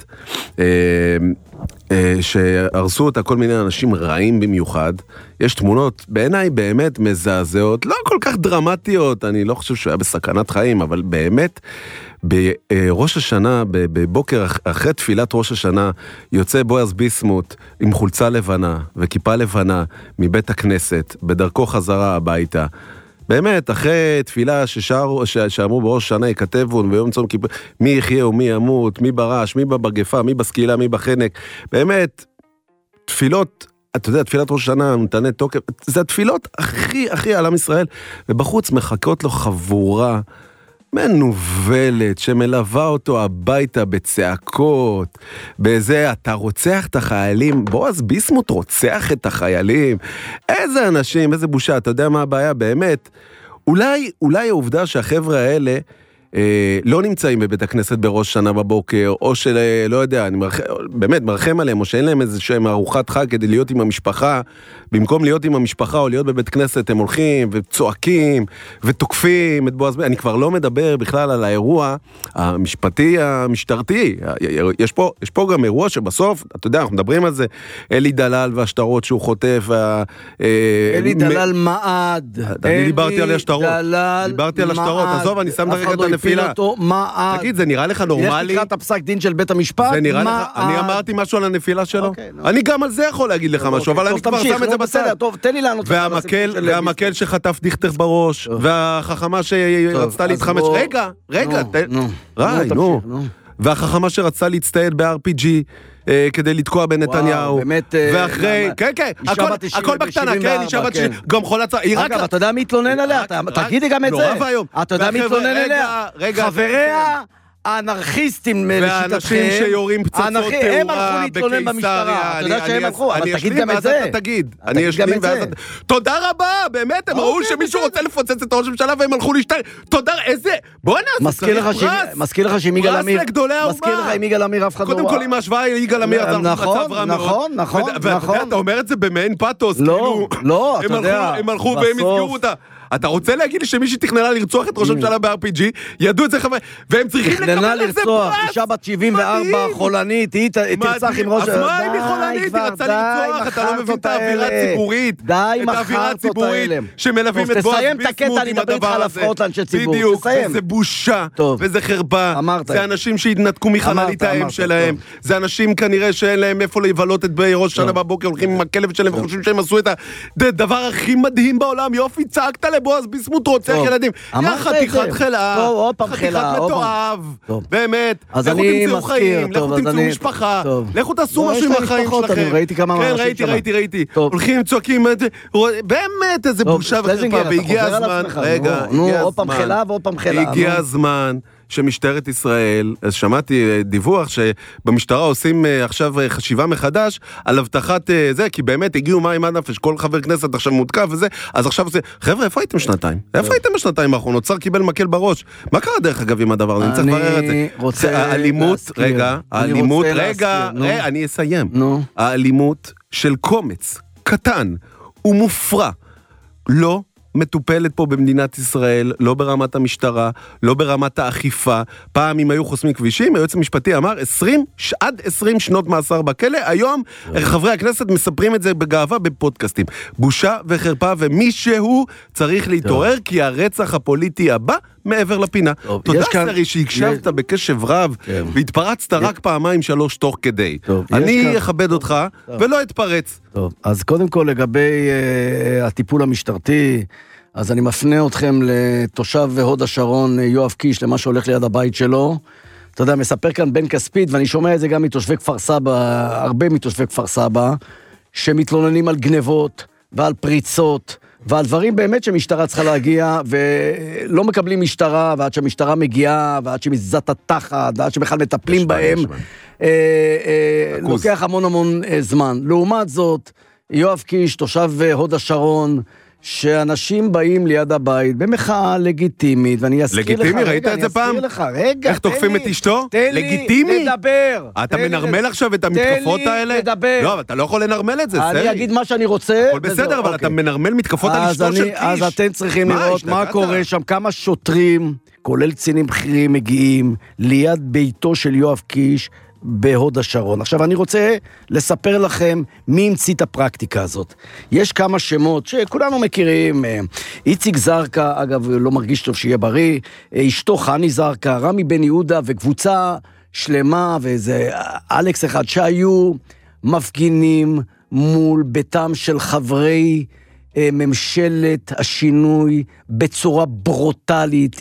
שהרסו אותה כל מיני אנשים רעים במיוחד. יש תמונות בעיניי באמת מזעזעות, לא כל כך דרמטיות, אני לא חושב שהוא היה בסכנת חיים, אבל באמת בראש השנה, בבוקר אחרי תפילת ראש השנה, יוצא בועז ביסמוט עם חולצה לבנה וכיפה לבנה מבית הכנסת, בדרכו חזרה הביתה. באמת, אחרי תפילה שאמרו בראש שנה יכתבו ביום צום כיפור, מי יחיה ומי ימות, מי ברש, מי בגפה, מי בסקילה, מי בחנק. באמת, תפילות, אתה יודע, תפילת ראש שנה, נתנה תוקף, זה התפילות הכי על עם ישראל, ובחוץ מחכות לו חבורה מנובלת שמלווה אותו הביתה בצעקות, באיזה אתה רוצח את החיילים, בועז ביסמוט רוצח את החיילים, איזה אנשים, איזה בושה, אתה יודע מה הבעיה באמת? אולי העובדה שהחבר'ה האלה לא נמצאים בבית הכנסת בראש שנה בבוקר, או של, לא יודע, אני באמת מרחם עליהם, או שאין להם איזה שהם ארוחת חג כדי להיות עם המשפחה, במקום להיות עם המשפחה או להיות בבית כנסת, הם הולכים וצועקים ותוקפים את בועז. אני כבר לא מדבר בכלל על האירוע המשפטי, המשטרתי. יש פה גם אירוע שבסוף, אתה יודע, אנחנו מדברים על זה, אלי דלל והשטרות שהוא חוטף. אלי דלל מעד. אני דיברתי על השטרות. דיברתי על השטרות. עזוב, אני שם דרך את הנפילה. תגיד, זה נראה לך נורמלי? לך לקראת הפסק דין של בית המשפט? זה נראה לך, אני אמרתי משהו על הנפילה שלו? אני גם על זה יכול להגיד לך משהו, אבל אני כבר שם את זה בצד. טוב, תן לי לענות. והמקל שחטף דיכטר בראש, והחכמה שרצתה להתחמש, רגע, נו. והחכמה שרצתה להצטייד ב-RPG כדי לתקוע בנתניהו. באמת. ואחרי, כן, הכל בקטנה, כן, אישה בת 70, גם חולת... אגב, אתה יודע מי התלונן עליה? תגידי גם את זה. נורא והיום. אתה יודע מי התלונן עליה? חבריה האנרכיסטים לשיטתכם. ואנשים שיורים פצצות תאורה בקיסריה. הם הלכו להתלונן במשטרה. אתה יודע שהם הלכו, אבל תגיד גם את זה. תגיד. אני אשלים ואז אתה... תודה רבה, באמת, הם ראו שמישהו רוצה לפוצץ את ראש הממשלה והם הלכו להשתלם. תודה, איזה... בוא נעשה, צריך פרס. מזכיר לך שעם יגאל עמיר... פרס לגדולי האומה. מזכיר לך עם יגאל עמיר אף אחד לא... קודם כל עם ההשוואה יגאל עמיר, אתה מצב רע מאוד. נכון. ואתה אומר את זה במעין פאטוס, לא, אתה יודע. הם הלכו והם הסגרו אותה. אתה רוצה להגיד לי שמישהי תכננה לרצוח את ראש הממשלה ב-RPG, ידעו את זה חבר'ה, והם צריכים לקבל על זה פרס. אישה בת 74, חולנית, היא תרצח עם ראש... אז מה אם היא חולנית? היא רצה לרצוח, אתה לא מבין את האווירה הציבורית. די, מחרת אותה אלה. שמלווים את בועז ביסמוט עם הדבר הזה. בדיוק, וזה בושה, וזה חרפה. זה אנשים שהתנתקו מחללית האם שלהם. זה אנשים כנראה שאין להם איפה לבלות את ראש שנה בבוקר, הולכים עם הכלב שלהם וחושבים שהם עשו את הדבר הכי מדהים בעולם. יופי, צעקת לבועז ביסמוט רוצח ילדים. יא חתיכת חלאה, חתיכת מתועב, באמת. לכו תמצאו חיים, לכו תמצאו משפחה, לכו תעשו משהו עם החיים שלכם. ראיתי כמה כן, ראיתי. הולכים, צועקים, באמת איזה בושה וחרפה, והגיע הזמן, הגיע הזמן שמשטרת ישראל, אז שמעתי דיווח שבמשטרה עושים עכשיו חשיבה מחדש על הבטחת זה, כי באמת הגיעו מים עד נפש, כל חבר כנסת עכשיו מותקף וזה, אז עכשיו זה, חבר'ה, איפה הייתם שנתיים? איפה הייתם בשנתיים האחרונות? שר קיבל מקל בראש. מה קרה דרך אגב עם הדבר הזה? אני צריך לברר את זה. האלימות, אני אסיים. האלימות של קומץ קטן ומופרע, לא מטופלת פה במדינת ישראל, לא ברמת המשטרה, לא ברמת האכיפה. פעם אם היו חוסמים כבישים, היועץ המשפטי אמר 20 שנות מאסר בכלא, היום חברי הכנסת מספרים את זה בגאווה בפודקאסטים. בושה וחרפה, ומישהו צריך להתעורר, כי הרצח הפוליטי הבא מעבר לפינה. תודה סרי שהקשבת בקשב רב, והתפרצת רק פעמיים 3 תוך כדי. אני אכבד אותך ולא אתפרץ. טוב, אז קודם כל לגבי הטיפול המשטרתי, אז אני מפנה אתכם לתושב הוד השרון יואב קיש, למה שהולך ליד הבית שלו. אתה יודע, מספר כאן בן כספית, ואני שומע את זה גם מתושבי כפר סבא, הרבה מתושבי כפר סבא, שמתלוננים על גנבות ועל פריצות, ועל דברים באמת שמשטרה צריכה להגיע, ולא מקבלים משטרה, ועד שהמשטרה מגיעה, ועד שמזזת התחת, ועד שבכלל מטפלים בהם, לוקח המון זמן. לעומת זאת, יואב קיש, תושב הוד השרון, שאנשים באים ליד הבית במחאה לגיטימית, ואני אזכיר לך, לגיטימי, ראית את זה פעם? רגע, איך תוקפים את אשתו? לגיטימי? תן לי לדבר. אתה מנרמל עכשיו את המתקפות האלה? תן לי לדבר. לא, אבל אתה לא יכול לנרמל את זה, סרי. אני אגיד מה שאני רוצה. הכל בסדר, אבל אתה מנרמל מתקפות על אשתו של קיש. אז אתם צריכים לראות מה קורה שם, כמה שוטרים, כולל קצינים בכירים, מגיעים ליד ביתו של יואב קיש, בהוד השרון. עכשיו אני רוצה לספר לכם מי המציא את הפרקטיקה הזאת. יש כמה שמות שכולנו מכירים, איציק זרקה, אגב לא מרגיש טוב שיהיה בריא, אשתו חני זרקה, רמי בן יהודה וקבוצה שלמה ואיזה אלכס אחד שהיו מפגינים מול ביתם של חברי ממשלת השינוי בצורה ברוטלית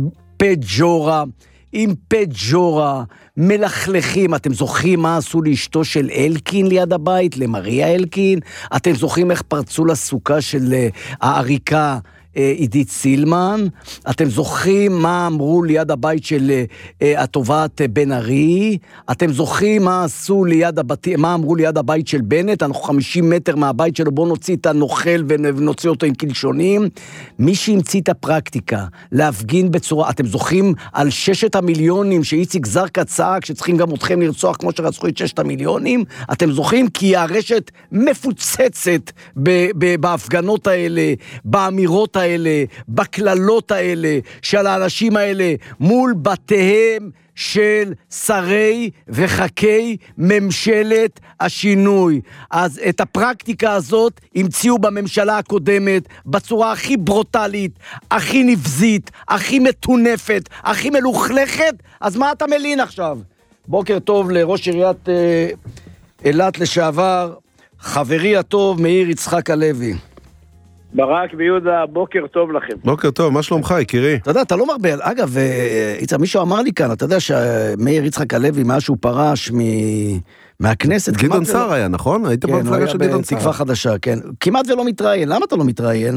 עם פג'ורה, מלכלכים. אתם זוכרים מה עשו לאשתו של אלקין ליד הבית, למריה אלקין? אתם זוכרים איך פרצו לסוכה של העריקה עידית סילמן, אתם זוכרים מה אמרו ליד הבית של התובעת בן ארי, אתם זוכרים מה עשו מה אמרו ליד הבית של בנט, אנחנו 50 מטר מהבית שלו, בואו נוציא את הנוכל ונוציא אותו עם קלשונים. מי שהמציא את הפרקטיקה, להפגין בצורה, אתם זוכרים על 6 המיליונים שאיציק זרקא צעק, שצריכים גם אתכם לרצוח כמו שרצחו את 6 המיליונים, אתם זוכרים כי הרשת מפוצצת בהפגנות האלה, באמירות האלה, בכללות האלה, של האנשים האלה, מול בתיהם של שרי וחכי ממשלת השינוי. אז את הפרקטיקה הזאת המציאו בממשלה הקודמת בצורה הכי ברוטלית, הכי נבזית, הכי מטונפת, הכי מלוכלכת. אז מה אתה מלין עכשיו? בוקר טוב לראש עיריית אילת לשעבר, חברי הטוב מאיר יצחק הלוי. ברק ויהודה, בוקר טוב לכם. בוקר טוב, מה שלומך, יקירי? אתה יודע, אתה לא מרבה, אגב, מישהו אמר לי כאן, אתה יודע שמאיר יצחק הלוי, מאז שהוא פרש מהכנסת, גדעון סער היה, נכון? היית במפלגה של גדעון סער. תקווה חדשה, כן. כמעט ולא מתראיין, למה אתה לא מתראיין?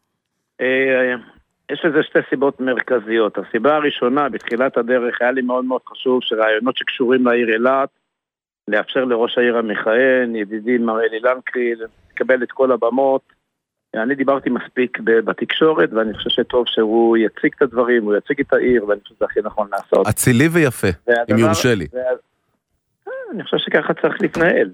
יש לזה 2 סיבות מרכזיות. הסיבה הראשונה, בתחילת הדרך, היה לי מאוד מאוד חשוב שרעיונות שקשורים לעיר אילת, לאפשר לראש העיר המכהן, ידידי מר אלי לנקרי, לקבל את כל הבמות. אני דיברתי מספיק בתקשורת, ואני חושב שטוב שהוא יציג את הדברים, הוא יציג את העיר, ואני חושב שזה הכי נכון לעשות. אצילי ויפה, אם יורשה לי. אני חושב שככה צריך להתנהל.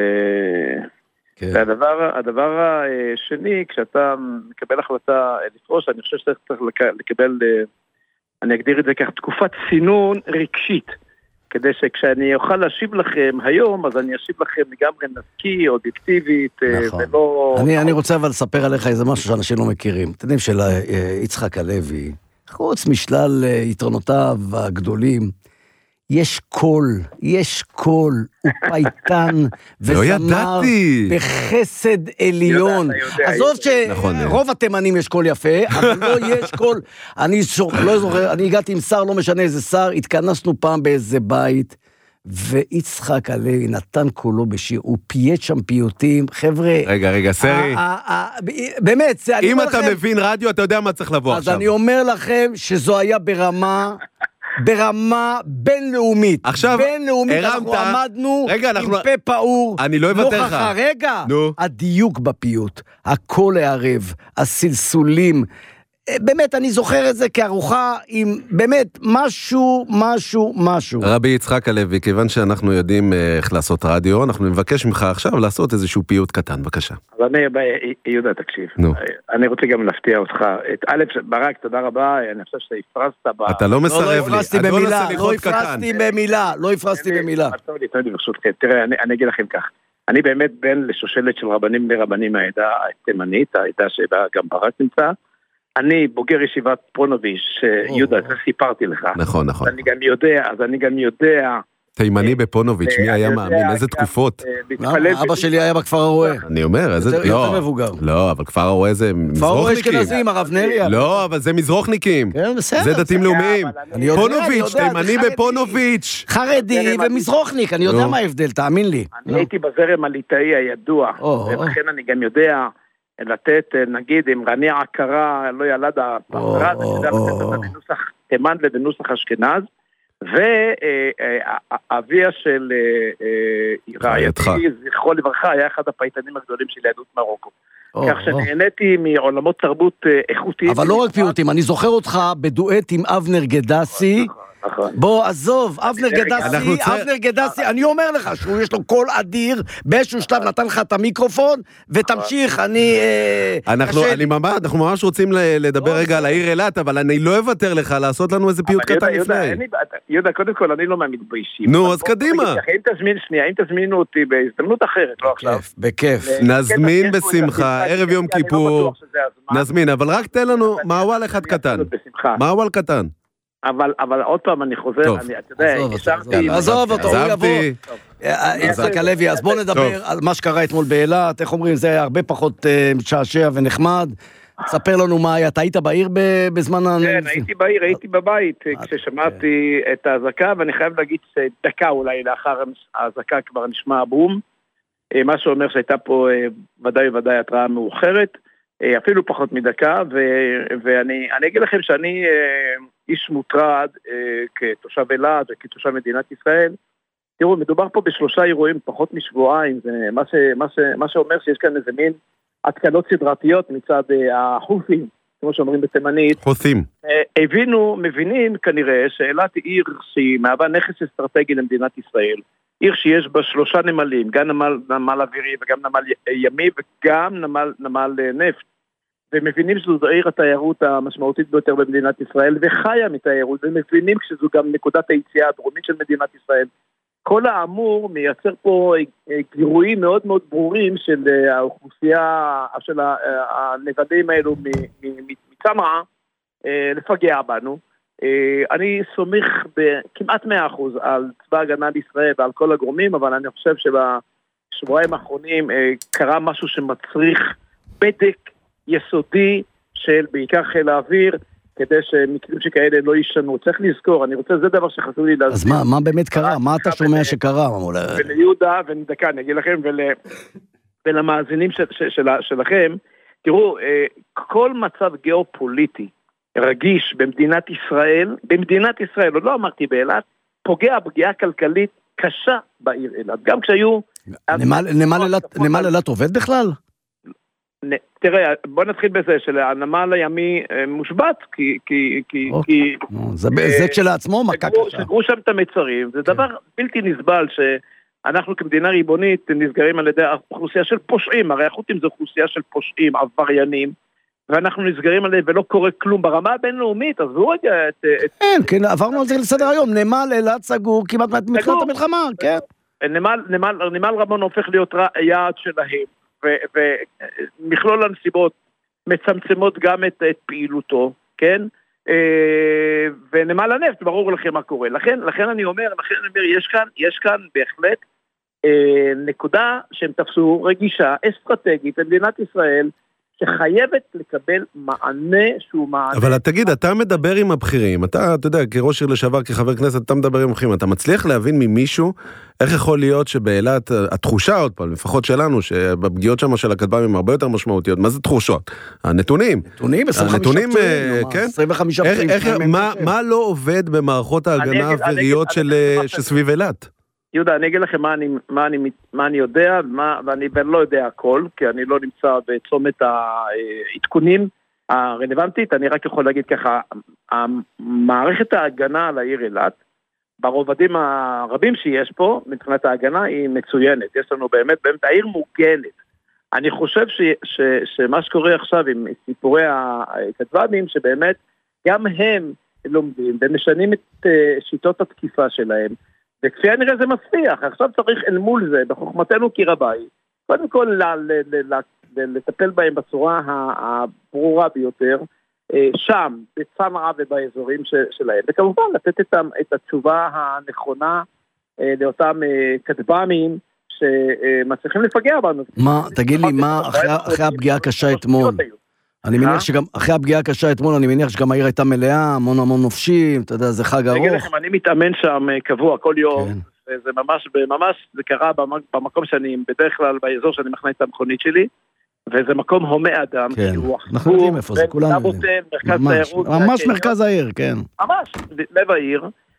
והדבר השני, כשאתה מקבל החלטה לפרוש, אני חושב שצריך לקבל, אני אגדיר את זה כך, תקופת סינון רגשית. כדי שכשאני אוכל להשיב לכם היום, אז אני אשיב לכם לגמרי נקי, אובייקטיבית, ולא... אני רוצה אבל לספר עליך איזה משהו שאנשים לא מכירים. אתם יודעים של יצחק הלוי, חוץ משלל יתרונותיו הגדולים, יש קול, הוא פייטן וזמר בחסד עליון. עזוב שרוב התימנים יש קול יפה, אבל לא יש קול. אני לא זוכר, אני הגעתי עם שר, לא משנה איזה שר, התכנסנו פעם באיזה בית, ויצחק הלוי נתן קולו בשיר, הוא פייט שם פיוטים, חבר'ה. רגע, סרי. באמת, אם אתה מבין רדיו, אתה יודע מה צריך לבוא עכשיו. אז אני אומר לכם שזו היה ברמה בינלאומית. עכשיו, אנחנו עמדנו עם פה פעור. אני לא אוותר לך. רגע, הדיוק בפיוט, הקול הערב, הסלסולים, באמת אני זוכר את זה כארוחה עם באמת משהו. רבי יצחק הלוי, כיוון שאנחנו יודעים איך לעשות רדיו, אנחנו נבקש ממך עכשיו לעשות איזשהו פיוט קטן, בבקשה. אז יהודה, תקשיב. אני רוצה גם להפתיע אותך. ברק, תודה רבה, אני חושב שהפרסת אתה לא מסרב לי. לא הפרסתי במילה. תראה, אני אגיד לכם כך. אני באמת בן לשושלת של רבנים מהעדה התימנית, העדה שבה גם ברק נמצא. אני בוגר ישיבת פונוביץ', יהודה, זה סיפרתי לך. נכון. אז אני גם יודע... תימני בפונוביץ', מי היה מאמין? איזה תקופות? אבא שלי היה בכפר הרואה. אני אומר, איזה... יותר מבוגר. לא, אבל כפר הרואה זה מזרוחניקים. כפר הרואה אשכנזים, הרב נריה. לא, אבל זה מזרוחניקים. כן, בסדר. זה דתיים לאומיים. פונוביץ', תימני בפונוביץ'. חרדי ומזרוחניק, אני יודע מה ההבדל, תאמין לי. אני הייתי בזרם הליטאי הידוע, ולכן אני גם יודע... לתת, נגיד, אם רני עקרה לא ילד הפרד, אני יודע לתת אותה בנוסח תימן ובנוסח אשכנז, ואביה של רעייתי, זכרו לברכה, היה אחד הפייטנים הגדולים של יהדות מרוקו. כך שנהניתי מעולמות תרבות איכותיים. אבל לא רק פיוטים, אני זוכר אותך בדואט עם אבנר גדסי, בוא, עזוב, אבנר גדסי, אני אומר לך שהוא יש לו קול אדיר, באיזשהו שלב נתן לך את המיקרופון, ותמשיך, אנחנו ממש רוצים לדבר רגע על העיר אילת, אבל אני לא אוותר לך לעשות לנו איזה פיוט קטן לפני. יהודה, קודם כל, אני לא מהמתביישים. נו, אז קדימה. אם תזמינו אותי בהזדמנות אחרת, לא עכשיו. בכיף. נזמין בשמחה, ערב יום כיפור, נזמין, אבל רק תן לנו מעוול אחד קטן. מעוול קטן. אבל עוד פעם אני חוזר, אתה יודע, עזוב אותו, הוא יבוא. יצחק הלוי, אז בוא נדבר על מה שקרה אתמול באילת, איך אומרים, זה הרבה פחות משעשע ונחמד. ספר לנו מה היה, אתה היית בעיר בזמן... כן, הייתי בעיר, הייתי בבית, כששמעתי את ההזקה, ואני חייב להגיד שדקה אולי לאחר ההזקה כבר נשמע הבום, מה שאומר שהייתה פה ודאי התראה מאוחרת, אפילו פחות מדקה, ואני אגיד לכם שאני איש מוטרד כתושב אילת וכתושב מדינת ישראל. תראו, מדובר פה ב3 אירועים פחות משבועיים, זה מה שאומר שיש כאן איזה מין התקלות סדרתיות מצד החות'ים, כמו שאומרים בתימנית. חות'ים. מבינים כנראה שאילת היא עיר שהיא מהווה נכס אסטרטגי למדינת ישראל. עיר שיש בה 3 נמלים, גם נמל אווירי וגם נמל ימי וגם נמל נפט. ומבינים שזו עיר התיירות המשמעותית ביותר במדינת ישראל, וחיה מתיירות, ומבינים שזו גם נקודת היציאה הדרומית של מדינת ישראל. כל האמור מייצר פה גירויים מאוד מאוד ברורים של האוכלוסייה, של הנבדים האלו מצמאה, לפגע בנו. אני סומך בכמעט 100% על צבא הגנה לישראל ועל כל הגורמים, אבל אני חושב שבשבועיים האחרונים קרה משהו שמצריך בדק יסודי של בעיקר חיל האוויר, כדי שמקרים שכאלה לא יישנו. צריך לזכור, אני רוצה, זה דבר שחשוב לי להזכיר. אז מה באמת קרה? מה אתה שומע שקרה? וליהודה, ונדקה, אני אגיד לכם, ולמאזינים שלכם, תראו, כל מצב גיאופוליטי רגיש במדינת ישראל, עוד לא אמרתי באילת, פוגע פגיעה כלכלית קשה בעיר אילת. גם כשהיו... נמל אילת עובד בכלל? תראה, בוא נתחיל בזה שהנמל הימי מושבת, כי זה כשלעצמו מכה קשה. סגרו שם את המצרים, זה דבר בלתי נסבל שאנחנו כמדינה ריבונית נסגרים על ידי אוכלוסייה של פושעים, הרי החות'ים זו אוכלוסייה של פושעים, עבריינים, ואנחנו נסגרים עליהם ולא קורה כלום ברמה הבינלאומית, אז הוא רגע... כן, עברנו על זה לסדר היום, נמל אילת סגור כמעט מתחילת המלחמה, כן. נמל רמון הופך להיות יעד שלהם. ומכלול הנסיבות מצמצמות גם את פעילותו, כן? ונמל הנפט, ברור לכם מה קורה. לכן אני אומר, יש כאן בהחלט נקודה שהם תפסו רגישה אסטרטגית במדינת ישראל, שחייבת לקבל מענה שהוא מענה. אבל תגיד, אתה מדבר עם הבכירים, אתה יודע, כראש עיר לשעבר, כחבר כנסת, אתה מדבר עם הבכירים, אתה מצליח להבין ממישהו, איך יכול להיות שבאילת, התחושה עוד פעם, לפחות שלנו, שבפגיעות שם של הכטב"מים הם הרבה יותר משמעותיות, מה זה תחושות? הנתונים. נתונים, 25 פצועים. מה לא עובד במערכות ההגנה האוויריות שסביב אילת? יהודה, אני אגיד לכם מה אני יודע, ואני לא יודע הכל, כי אני לא נמצא בצומת העדכונים הרלוונטית, אני רק יכול להגיד ככה, מערכת ההגנה על העיר אילת, ברובדים הרבים שיש פה, מבחינת ההגנה היא מצוינת, יש לנו באמת העיר מוגנת. אני חושב שמה שקורה עכשיו עם סיפורי הכטב"מים, שבאמת גם הם לומדים ומשנים את שיטות התקיפה שלהם, וכפי הנראה זה מצליח, עכשיו צריך אל מול זה, בחוכמתנו כי רבי, קודם כל לטפל בהם בצורה הברורה ביותר, שם, בצמאה ובאזורים שלהם, וכמובן לתת את התשובה הנכונה לאותם כטב"מים שמצליחים לפגע בנו. תגיד לי, מה, אחרי הפגיעה הקשה אתמול, אני מניח שגם אחרי הפגיעה הקשה אתמול, אני מניח שגם העיר הייתה מלאה, המון נופשים, אתה יודע, זה חג ארוך. אני אגיד לכם, אני מתאמן שם קבוע כל יום, וזה ממש, זה קרה במקום שאני, בדרך כלל באזור שאני מכנה את המכונית שלי, וזה מקום הומה אדם. כן, אנחנו יודעים איפה זה, כולנו יודעים. ממש מרכז העיר, כן. ממש, לב העיר,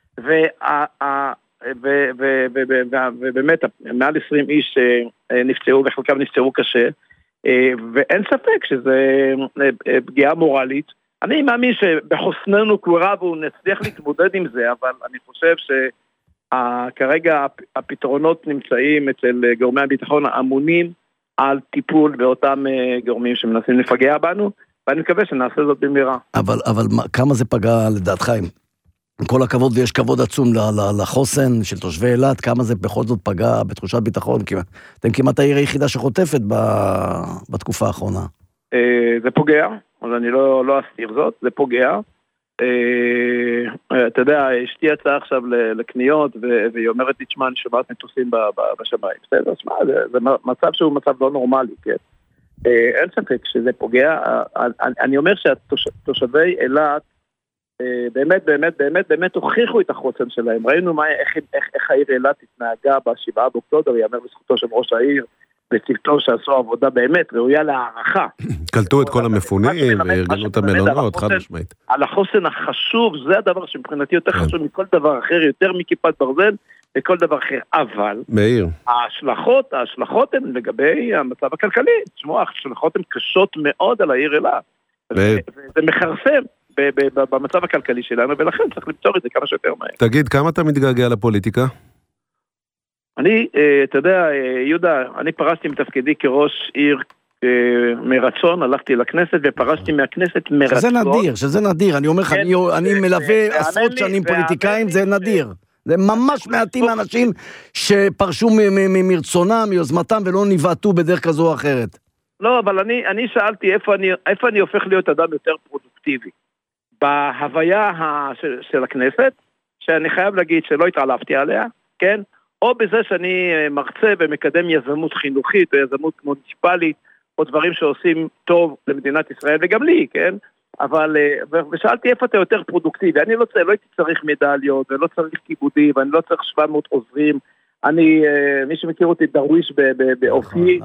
ובאמת, מעל 20 איש נפצעו, וחלקם נפצעו קשה, ואין ספק שזה פגיעה מורלית. אני מאמין שבחוסננו כרב הוא נצליח להתמודד עם זה, אבל אני חושב שכרגע הפתרונות נמצאים אצל גורמי הביטחון האמונים על טיפול באותם גורמים שמנסים לפגע בנו, ואני מקווה שנעשה זאת במהרה. אבל כמה זה פגע לדעתך? עם כל הכבוד, ויש כבוד עצום לחוסן של תושבי אילת, כמה זה בכל זאת פגע בתחושת ביטחון? אתם כמעט העיר היחידה שחוטפת בתקופה האחרונה. זה פוגע, אז אני לא אסתיר זאת, זה פוגע. אתה יודע, אשתי יצאה עכשיו לקניות, והיא אומרת לי, תשמע, אני שומעת מטוסים בשמיים. בסדר, תשמע, זה מצב שהוא מצב לא נורמלי, כן. אין ספק שזה פוגע. אני אומר שהתושבי אילת, באמת הוכיחו את החוסן שלהם. ראינו איך העיר אילת התנהגה ב7 באוקטובר, יאמר לזכותו של ראש העיר, וצוותו שעשו עבודה באמת ראויה להערכה. קלטו את כל המפונים וארגנו את המלונות, חד משמעית. על החוסן החשוב, זה הדבר שמבחינתי יותר חשוב מכל דבר אחר, יותר מכיפת ברזל וכל דבר אחר. אבל מאיר, ההשלכות הן לגבי המצב הכלכלי. תשמעו, ההשלכות הן קשות מאוד על העיר אילת. זה מחרפן במצב הכלכלי שלנו, ולכן צריך לפתור את זה כמה שיותר מהר. תגיד, כמה אתה מתגעגע לפוליטיקה? אני, אתה יודע, יהודה, אני פרשתי מתפקידי כראש עיר מרצון, הלכתי לכנסת ופרשתי מהכנסת מרצון. שזה נדיר, אני אומר לך, אני מלווה עשרות שנים פוליטיקאים, זה נדיר. זה ממש מעטים האנשים שפרשו מרצונם, מיוזמתם, ולא נבעטו בדרך כזו או אחרת. לא, אבל אני שאלתי איפה אני הופך להיות אדם יותר פרודוקטיבי. בהוויה של הכנסת, שאני חייב להגיד שלא התעלפתי עליה, כן? או בזה שאני מרצה ומקדם יזמות חינוכית או יזמות מוניציפלית, או דברים שעושים טוב למדינת ישראל וגם לי, כן? אבל, ושאלתי איפה אתה יותר פרודוקטיבי, אני לא הייתי צריך מדליות, ולא צריך כיבודים, ואני לא צריך 700 עוזרים, מי שמכיר אותי דרוויש באופי,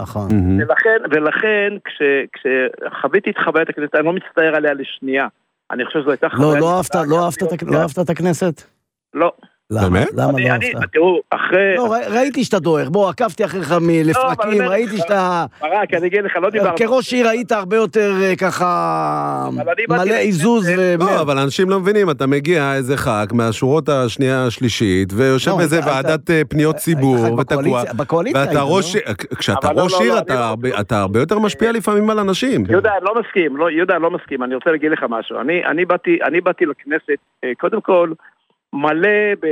ולכן כשחוויתי את חוויית הכנסת, אני לא מצטער עליה לשנייה, אני חושב שזו הייתה חוויה... לא אהבת את הכנסת? לא. למה לא אהבת? תראו, אחרי... לא, ראיתי שאתה דוהר, בוא, עקבתי אחריך מלפרקים, ראיתי שאתה... ברק, אני אגיד לך, לא דיברנו. כראש עיר היית הרבה יותר ככה... מלא עיזוז לא, אבל אנשים לא מבינים, אתה מגיע איזה ח"כ מהשורות השנייה השלישית, ויושב באיזה ועדת פניות ציבור, ותקוע, ואתה ראש... כשאתה ראש עיר, אתה הרבה יותר משפיע לפעמים על אנשים. יהודה, לא מסכים, אני רוצה להגיד לך משהו. אני באתי לכנסת, קודם כל, מלא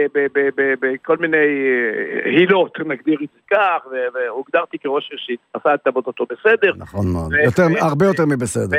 בכל מיני הילות, נגדיר את זה כך, והוגדרתי כראש ראשית, עשה את עבודתו בסדר. נכון מאוד, הרבה יותר מבסדר.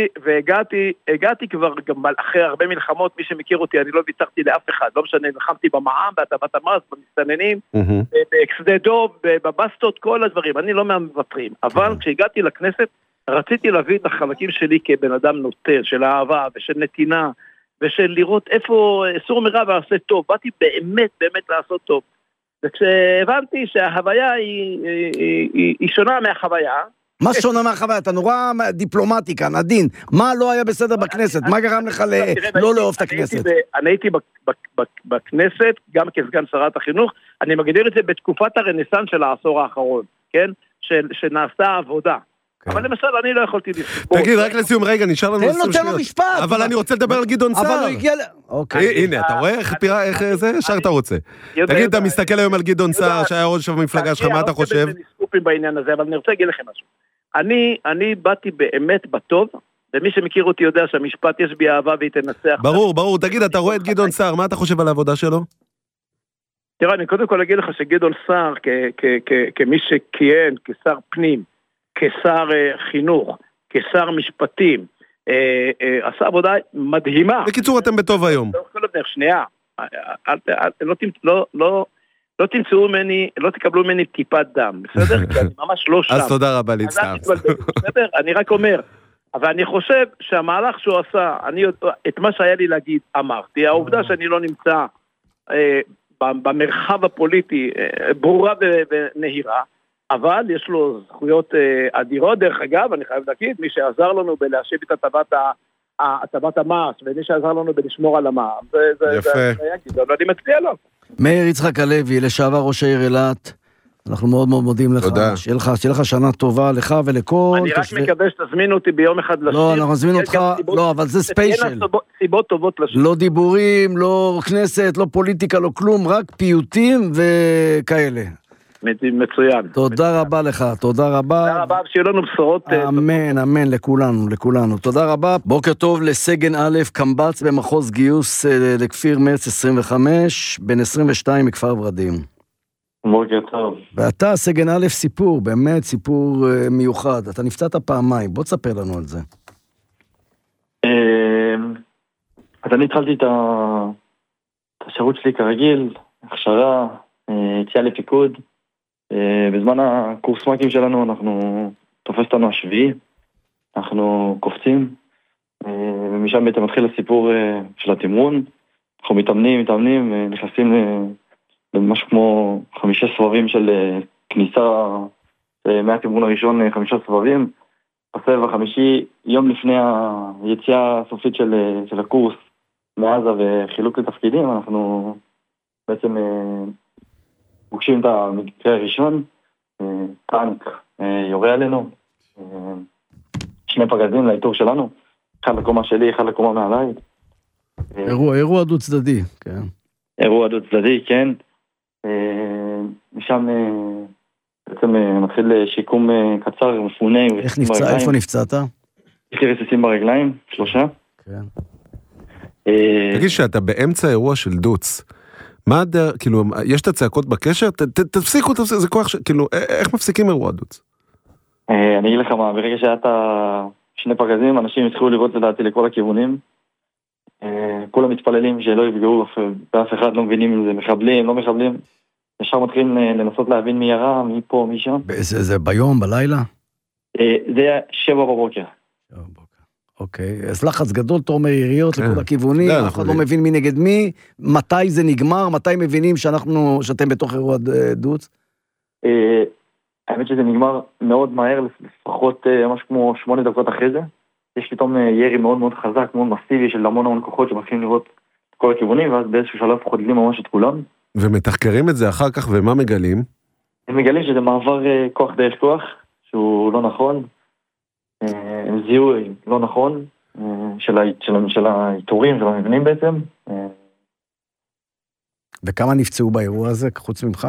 והגעתי כבר גם אחרי הרבה מלחמות, מי שמכיר אותי, אני לא ויתרתי לאף אחד, לא משנה, נלחמתי במע"מ, בהטבת המס, במסתננים, באקסדי דוב, בבסטות, כל הדברים, אני לא מהמוותרים. אבל כשהגעתי לכנסת, רציתי להביא את החלקים שלי כבן אדם נוטה, של אהבה ושל נתינה, ושל לראות איפה סור מרע ועשה טוב, באתי באמת לעשות טוב. וכשהבנתי שההוויה היא שונה מהחוויה... מה שונה מהחוויה? אתה נורא דיפלומטי כאן, עדין. מה לא היה בסדר בכנסת? מה גרם לך לא לאהוב את הכנסת? אני הייתי בכנסת, גם כסגן שרת החינוך, אני מגדיר את זה בתקופת הרנסנס של העשור האחרון, כן? שנעשתה עבודה. אבל למשל אני לא יכולתי לסבור. תגיד, רק לסיום רגע, נשאר לנו 20 שניות. תן לו משפט. אבל אני רוצה לדבר על גדעון סער. אבל הוא הגיע... אוקיי. הנה, אתה רואה איך זה? ישר אתה רוצה. תגיד, אתה מסתכל היום על גדעון סער, שהיה ראש המפלגה שלך, מה אתה חושב? בעניין הזה, אבל אני רוצה להגיד לכם משהו. אני באתי באמת בטוב, ומי שמכיר אותי יודע שהמשפט יש בי אהבה והיא תנצח. ברור. תגיד, אתה רואה את גדעון סער, מה אתה חושב על העבודה שלו? תראה, אני קודם כל אגיד לך שגדעון סער, כמי שכיהן, כשר פנים, כשר חינוך, כשר משפטים, עשה עבודה מדהימה. בקיצור, אתם בטוב היום. שנייה, לא תמצאו ממני, לא תקבלו ממני טיפת דם, בסדר? כי אני ממש לא שם. אז תודה רבה להצטער. בסדר? אני רק אומר, אבל אני חושב שהמהלך שהוא עשה, את מה שהיה לי להגיד, אמרתי, העובדה שאני לא נמצא במרחב הפוליטי ברורה ונהירה, אבל יש לו זכויות אדירות, דרך אגב, אני חייב להגיד, מי שעזר לנו בלהשיב את הטבת המס, ומי שעזר לנו בלשמור על המע"מ, זה היה גדול, ואני מצביע לו. מאיר יצחק הלוי, לשעבר ראש העיר אילת, אנחנו מאוד מאוד מודים לך. תודה. שיהיה לך שנה טובה לך ולכל... אני רק מקווה שתזמין אותי ביום אחד לשיר. לא, אנחנו נזמין אותך, לא, אבל זה ספיישל. תהיינה סיבות טובות לשיר. לא דיבורים, לא כנסת, לא פוליטיקה, לא כלום, רק פיוטים וכאלה. מצוין. תודה רבה לך, תודה רבה. תודה רבה, שיהיו לנו בשורות. אמן, לכולנו. תודה רבה. בוקר טוב לסגן א' קמב"ץ במחוז גיוס לכפיר מרץ 25, בן 22 מכפר ורדים. בוקר טוב. ואתה, סגן א', סיפור, באמת סיפור מיוחד. אתה נפצעת פעמיים, בוא תספר לנו על זה. אז אני התחלתי את השירות שלי כרגיל, הכשרה, יציאה לפיקוד. בזמן הקורס מ"כים שלנו אנחנו תופס אותנו השביעי, אנחנו קופצים, ומשם בעצם מתחיל הסיפור של התמרון. אנחנו מתאמנים, נכנסים למשהו כמו 5 סבבים של כניסה מהכיוון הראשון 5 סבבים. בסבב החמישי, יום לפני היציאה הסופית של הקורס מעזה וחילוק לתפקידים, אנחנו בעצם פוגשים את המקרה הראשון, טנק יורה עלינו, 2 פגזים לאיתור שלנו, אחד לקומה שלי, אחד לקומה מעליי. אירוע דו צדדי, כן. אירוע דו צדדי, כן. משם בעצם מתחיל שיקום קצר, מפונה. איך נפצע? איפה נפצעת? יש לי רסיסים ברגליים, 3. כן. תגיד שאתה באמצע אירוע של דוץ, מה הדרך, כאילו, יש את הצעקות בקשר? תפסיקו, זה כוח, כאילו, איך מפסיקים אירוע דוץ? אני אגיד לך מה, ברגע שהיה את 2 פגזים, אנשים התחילו לראות לדעתי לכל הכיוונים, כולם מתפללים שלא יפגעו באף אחד, לא מבינים אם זה מחבלים, לא מחבלים, ישר מתחילים לנסות להבין מי ירה, מי פה, מי שם. זה ביום, בלילה? זה היה 7 בבוקר. אוקיי, אז לחץ גדול, תומר יריות לכל הכיוונים, אף אחד לא מבין מי נגד מי, מתי זה נגמר, מתי מבינים שאתם בתוך אירוע דוץ? האמת שזה נגמר מאוד מהר, לפחות ממש כמו 8 דקות אחרי זה. יש פתאום ירי מאוד מאוד חזק, מאוד מסיבי של המון כוחות שמתחילים לראות את כל הכיוונים, ואז באיזשהו שלב חודלים ממש את כולם. ומתחקרים את זה אחר כך, ומה מגלים? הם מגלים שזה מעבר כוח דרך כוח, שהוא לא נכון. הם זיהוי לא נכון, של האיתורים, של המבנים בעצם. וכמה נפצעו באירוע הזה, חוץ ממך?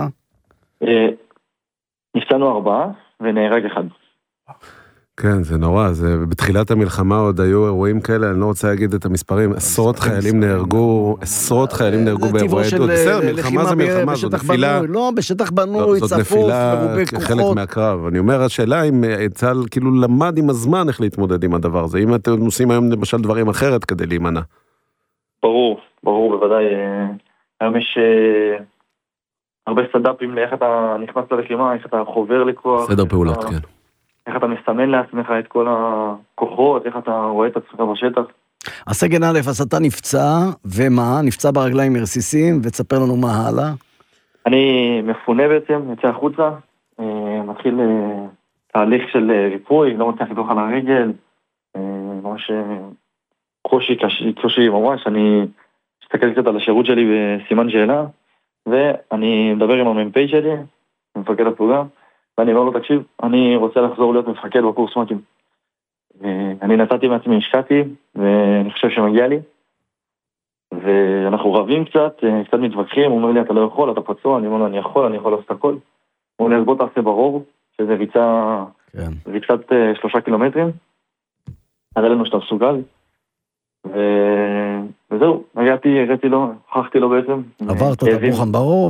נפצענו 4, ונהרג 1. כן, זה נורא, זה בתחילת המלחמה עוד היו אירועים כאלה, אני לא רוצה להגיד את המספרים, עשרות חיילים נהרגו באירועי עדות. בסדר, מלחמה זה מלחמה, זאת נפילה. לא, בשטח בנוי, צפוף, מרובה כוחות. חלק מהקרב. אני אומר, השאלה אם צה"ל כאילו למד עם הזמן איך להתמודד עם הדבר הזה, אם אתם עושים היום למשל דברים אחרת כדי להימנע. ברור, בוודאי. היום יש הרבה סטאפים לאיך אתה נכנס ללחימה, איך אתה חובר לכוח. סדר פעולות, כן. איך אתה מסמן לעצמך את כל הכוחות, איך אתה רואה את עצמך בשטח. הסגן א', אז אתה נפצע, ומה? נפצע ברגליים מרסיסים, ותספר לנו מה הלאה. אני מפונה בעצם, יוצא החוצה, מתחיל תהליך של ריפוי, לא מצליח לדרוך על הרגל, ממש קושי ממש, אני מסתכל קצת על השירות שלי בסימן שאלה, ואני מדבר עם המ"פ שלי, מפקד הפלוגה, ואני אומר לו, תקשיב, אני רוצה לחזור להיות מפקד בקורס מ"כים. אני נתתי מעצמי, השקעתי, ואני חושב שמגיע לי. ואנחנו רבים קצת מתווכחים, הוא אומר לי, אתה לא יכול, אתה פצוע, אני אומר לו, אני יכול לעשות הכל. הוא אומר לי, בוא תעשה ברור, שזה ריצת 3 קילומטרים. הרי לנו שאתה מסוגל. וזהו, הראיתי לו, הוכחתי לו בעצם. עברת את הבוחן ברור,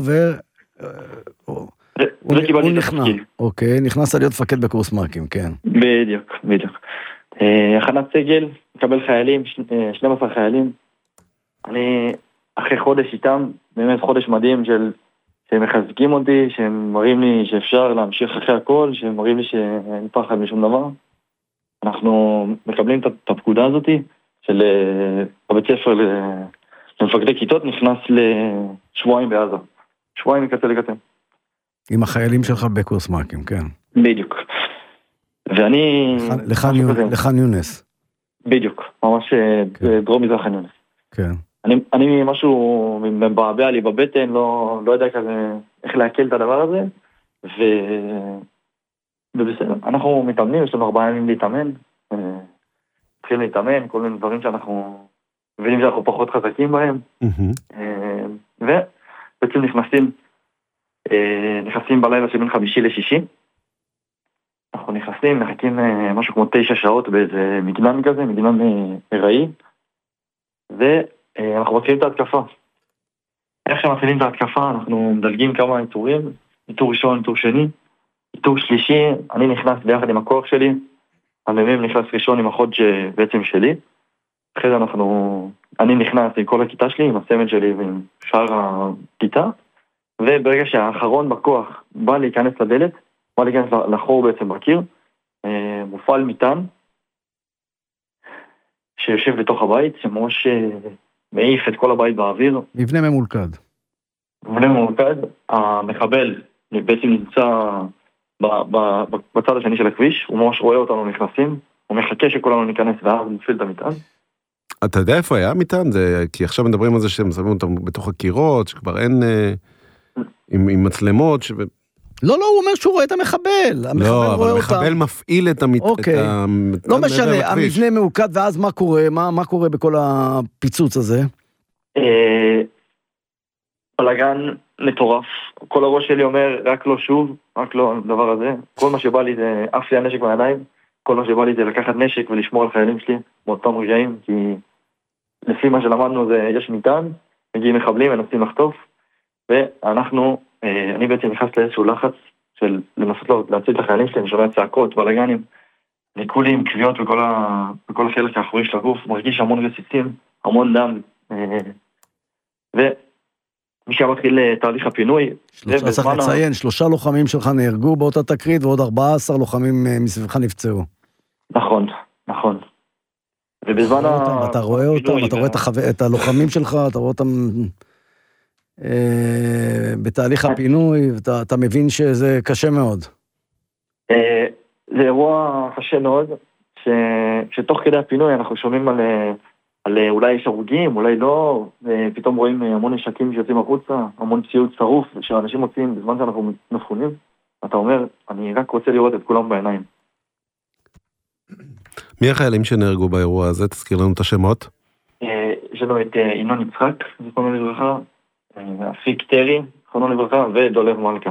הוא נכנע, אוקיי, נכנס להיות מפקד בקורס מ"כים, כן. בדיוק. הכנת סגל, מקבל חיילים, 12 חיילים. אני אחרי חודש איתם, באמת חודש מדהים שהם מחזקים אותי, שהם מראים לי שאפשר להמשיך אחרי הכל, שהם מראים לי שאין פחד משום דבר. אנחנו מקבלים את הפקודה הזאת של הבית ספר למפקדי כיתות, נכנס לשבועיים בעזה. שבועיים מקצה לקצה. עם החיילים שלך בקורס מ"כים, כן. בדיוק. ואני... לח'אן יונס. בדיוק, ממש דרום מזרח ח'אן יונס. כן. אני משהו מבעבע לי בבטן, לא יודע כזה איך להקל את הדבר הזה, ובסדר, אנחנו מתאמנים, יש לנו 4 ימים להתאמן, מתחילים להתאמן, כל מיני דברים שאנחנו מבינים שאנחנו פחות חזקים בהם, ובעצם נכנסים בלילה שבין 5 ל-6, אנחנו נכנסים, מחכים משהו כמו 9 שעות באיזה מגנן כזה, מגנן הראי, ואנחנו מתחילים את ההתקפה. איך שמתחילים את ההתקפה, אנחנו מדלגים כמה איתורים, איתור ראשון, איתור שני, איתור שלישי, אני נכנס ביחד עם הכוח שלי, המ"מ נכנס ראשון עם החוד בעצם שלי, אחרי זה אני נכנס עם כל הכיתה שלי, עם הסמל שלי ועם שאר הכיתה, וברגע שהאחרון בכוח בא להיכנס לדלת, בא להיכנס לחור בעצם בקיר, מופעל מטען, שיושב לתוך הבית, שממש מעיף את כל הבית באוויר. מבנה ממולכד. המחבל בעצם נמצא בצד השני של הכביש, הוא ממש רואה אותנו נכנסים, הוא מחכה שכולנו ניכנס ואז הוא מפעיל את המטען. אתה יודע איפה היה המטען? כי עכשיו מדברים על זה שהם שמים אותם בתוך הקירות, שכבר אין עם מצלמות. לא, הוא אומר שהוא רואה את המחבל. לא, אבל המחבל מפעיל את המטען. לא משנה, המבנה מעוקד, ואז מה קורה? מה קורה בכל הפיצוץ הזה? בלגן מטורף. כל הראש שלי אומר, רק לא שוב, רק לא הדבר הזה. כל מה שבא לי זה אף לי הנשק מהידיים. כל מה שבא לי זה לקחת נשק ולשמור על חיילים שלי באותם רגעים, כי לפי מה שלמדנו זה יש מטען, מגיעים מחבלים, מנסים לחטוף, אני בעצם נכנס לאיזשהו לחץ של לנסות להציל את החיילים שלי, אני שומע צעקות, בלגנים, ניקולים, קביעות בכל החלק האחורי של הגוף, מרגיש המון רסיסים, המון דם, ומשם מתחיל תהליך הפינוי. צריך לציין, 3 לוחמים שלך נהרגו באותה תקרית, ועוד 14 לוחמים מסביבך נפצעו. נכון. ובזמן אתה רואה אותם, אתה רואה את הלוחמים שלך, אתה רואה אותם בתהליך הפינוי, ואתה מבין שזה קשה מאוד. זה אירוע קשה מאוד, שתוך כדי הפינוי אנחנו שומעים על אולי יש הרוגים, אולי לא, ופתאום רואים המון נשקים שיוצאים החוצה, המון ציוד שרוף, שאנשים מוצאים בזמן שאנחנו מפונים, אתה אומר, אני רק רוצה לראות את כולם בעיניים. מי החיילים שנהרגו באירוע הזה? תזכיר לנו את השמות. יש לנו את ינון יצחק, זכרונו לברכה, אפיק טרי, זכרונו לברכה, ודולב מלכה.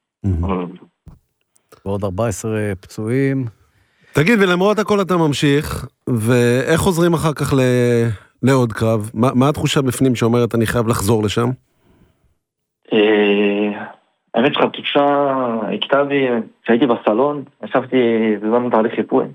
ועוד 14 פצועים. תגיד, ולמרות הכל אתה ממשיך, ואיך חוזרים אחר כך לעוד קרב? מה התחושה בפנים שאומרת אני חייב לחזור לשם? האמת שלך, תקשה, הקטע בי, כשהייתי בסלון, ישבתי בזמן תהליך חיפוי,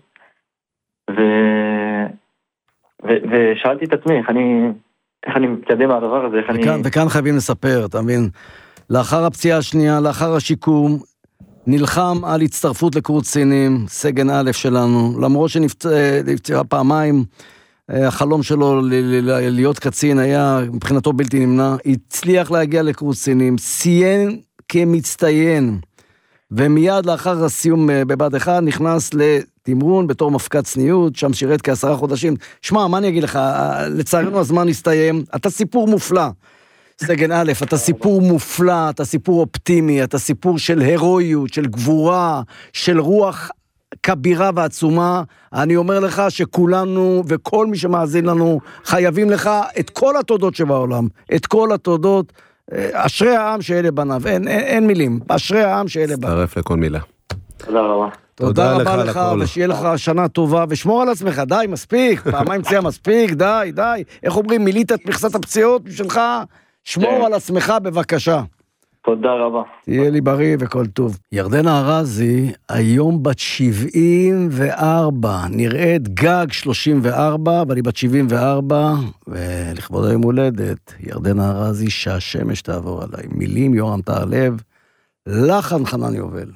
ושאלתי את עצמי, איך אני מתקדם מהדבר הזה, וכאן חייבים לספר, אתה מבין? לאחר הפציעה השנייה, לאחר השיקום, נלחם על הצטרפות לקורס קצינים, סגן א' שלנו, למרות שנפצע פעמיים, החלום שלו להיות קצין היה מבחינתו בלתי נמנע, הצליח להגיע לקורס קצינים, סיים כמצטיין, ומיד לאחר הסיום בבה"ד 1 נכנס לתמרון בתור מפקד צניעות, שם שירת כ10 חודשים. שמע, מה אני אגיד לך, לצערנו הזמן הסתיים, אתה סיפור מופלא, סגן א', אתה סיפור מופלא, אתה סיפור אופטימי, אתה סיפור של הרואיות, של גבורה, של רוח כבירה ועצומה. אני אומר לך שכולנו וכל מי שמאזין לנו חייבים לך את כל התודות שבעולם, את כל התודות. אשרי העם שאלה בניו, אין מילים, אשרי העם שאלה בניו. תצטרף לכל מילה. תודה רבה. תודה רבה לך, ושיהיה לך שנה טובה, ושמור על עצמך, די, מספיק, פעמיים פציעה מספיק, די, איך אומרים, מילאת את מכסת הפציעות שלך, שמור על עצמך בבקשה. תודה רבה. תהיה לי בריא וכל טוב. ירדנה ארזי, היום בת 74, נראית גג 34, אבל היא בת 74, ולכבוד היום הולדת, ירדנה ארזי, שהשמש תעבור עליי. מילים יורם טהרלב, לחן חנן יובל.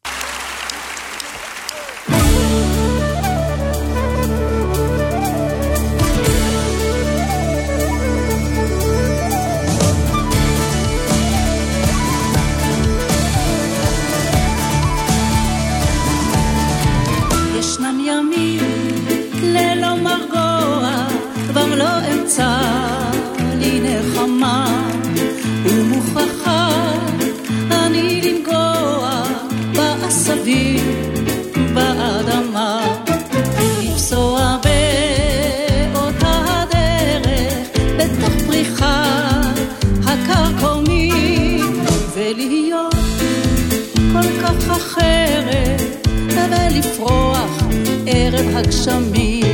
לי נחמה ומוכחה אני לנגוע בעשבים באדמה לפסוע באותה הדרך בתוך פריחה הקרקומית ולהיות כל כך אחרת ולפרוח ערב הגשמים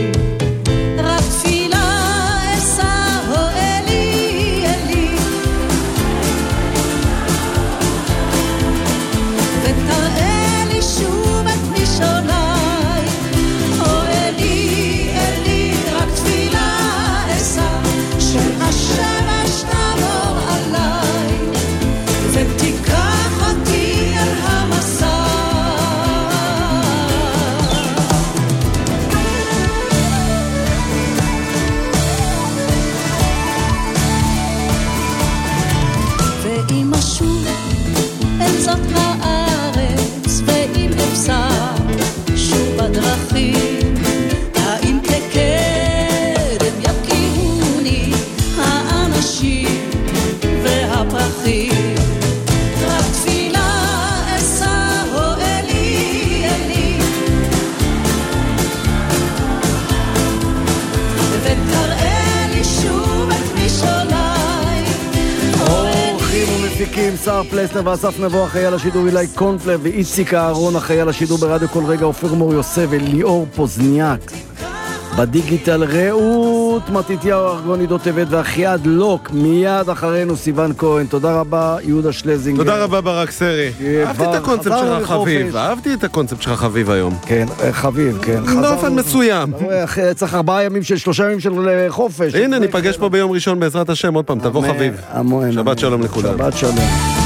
הטכנאים, שר פלסנר ואסף נבו אחראי על השידור, אילי קונפלר ואיציק אהרון אחראי על השידור ברדיו כל רגע, אופיר מור יוסף וליאור פוזניאק. בדיגיטל רעות מתיתיהו ארגוני דוטבט ואחיעד לוק, מיד אחרינו סיוון כהן. תודה רבה יהודה שלזינגר. תודה רבה ברק סרי. אהבתי את הקונספט שלך חביב, אהבתי את הקונספט שלך חביב היום. כן, חביב, כן. באופן מסוים. צריך 4 ימים של 3 ימים של חופש. הנה, ניפגש פה ביום ראשון בעזרת השם, עוד פעם, תבוא חביב. שבת שלום לכולם. שבת שלום.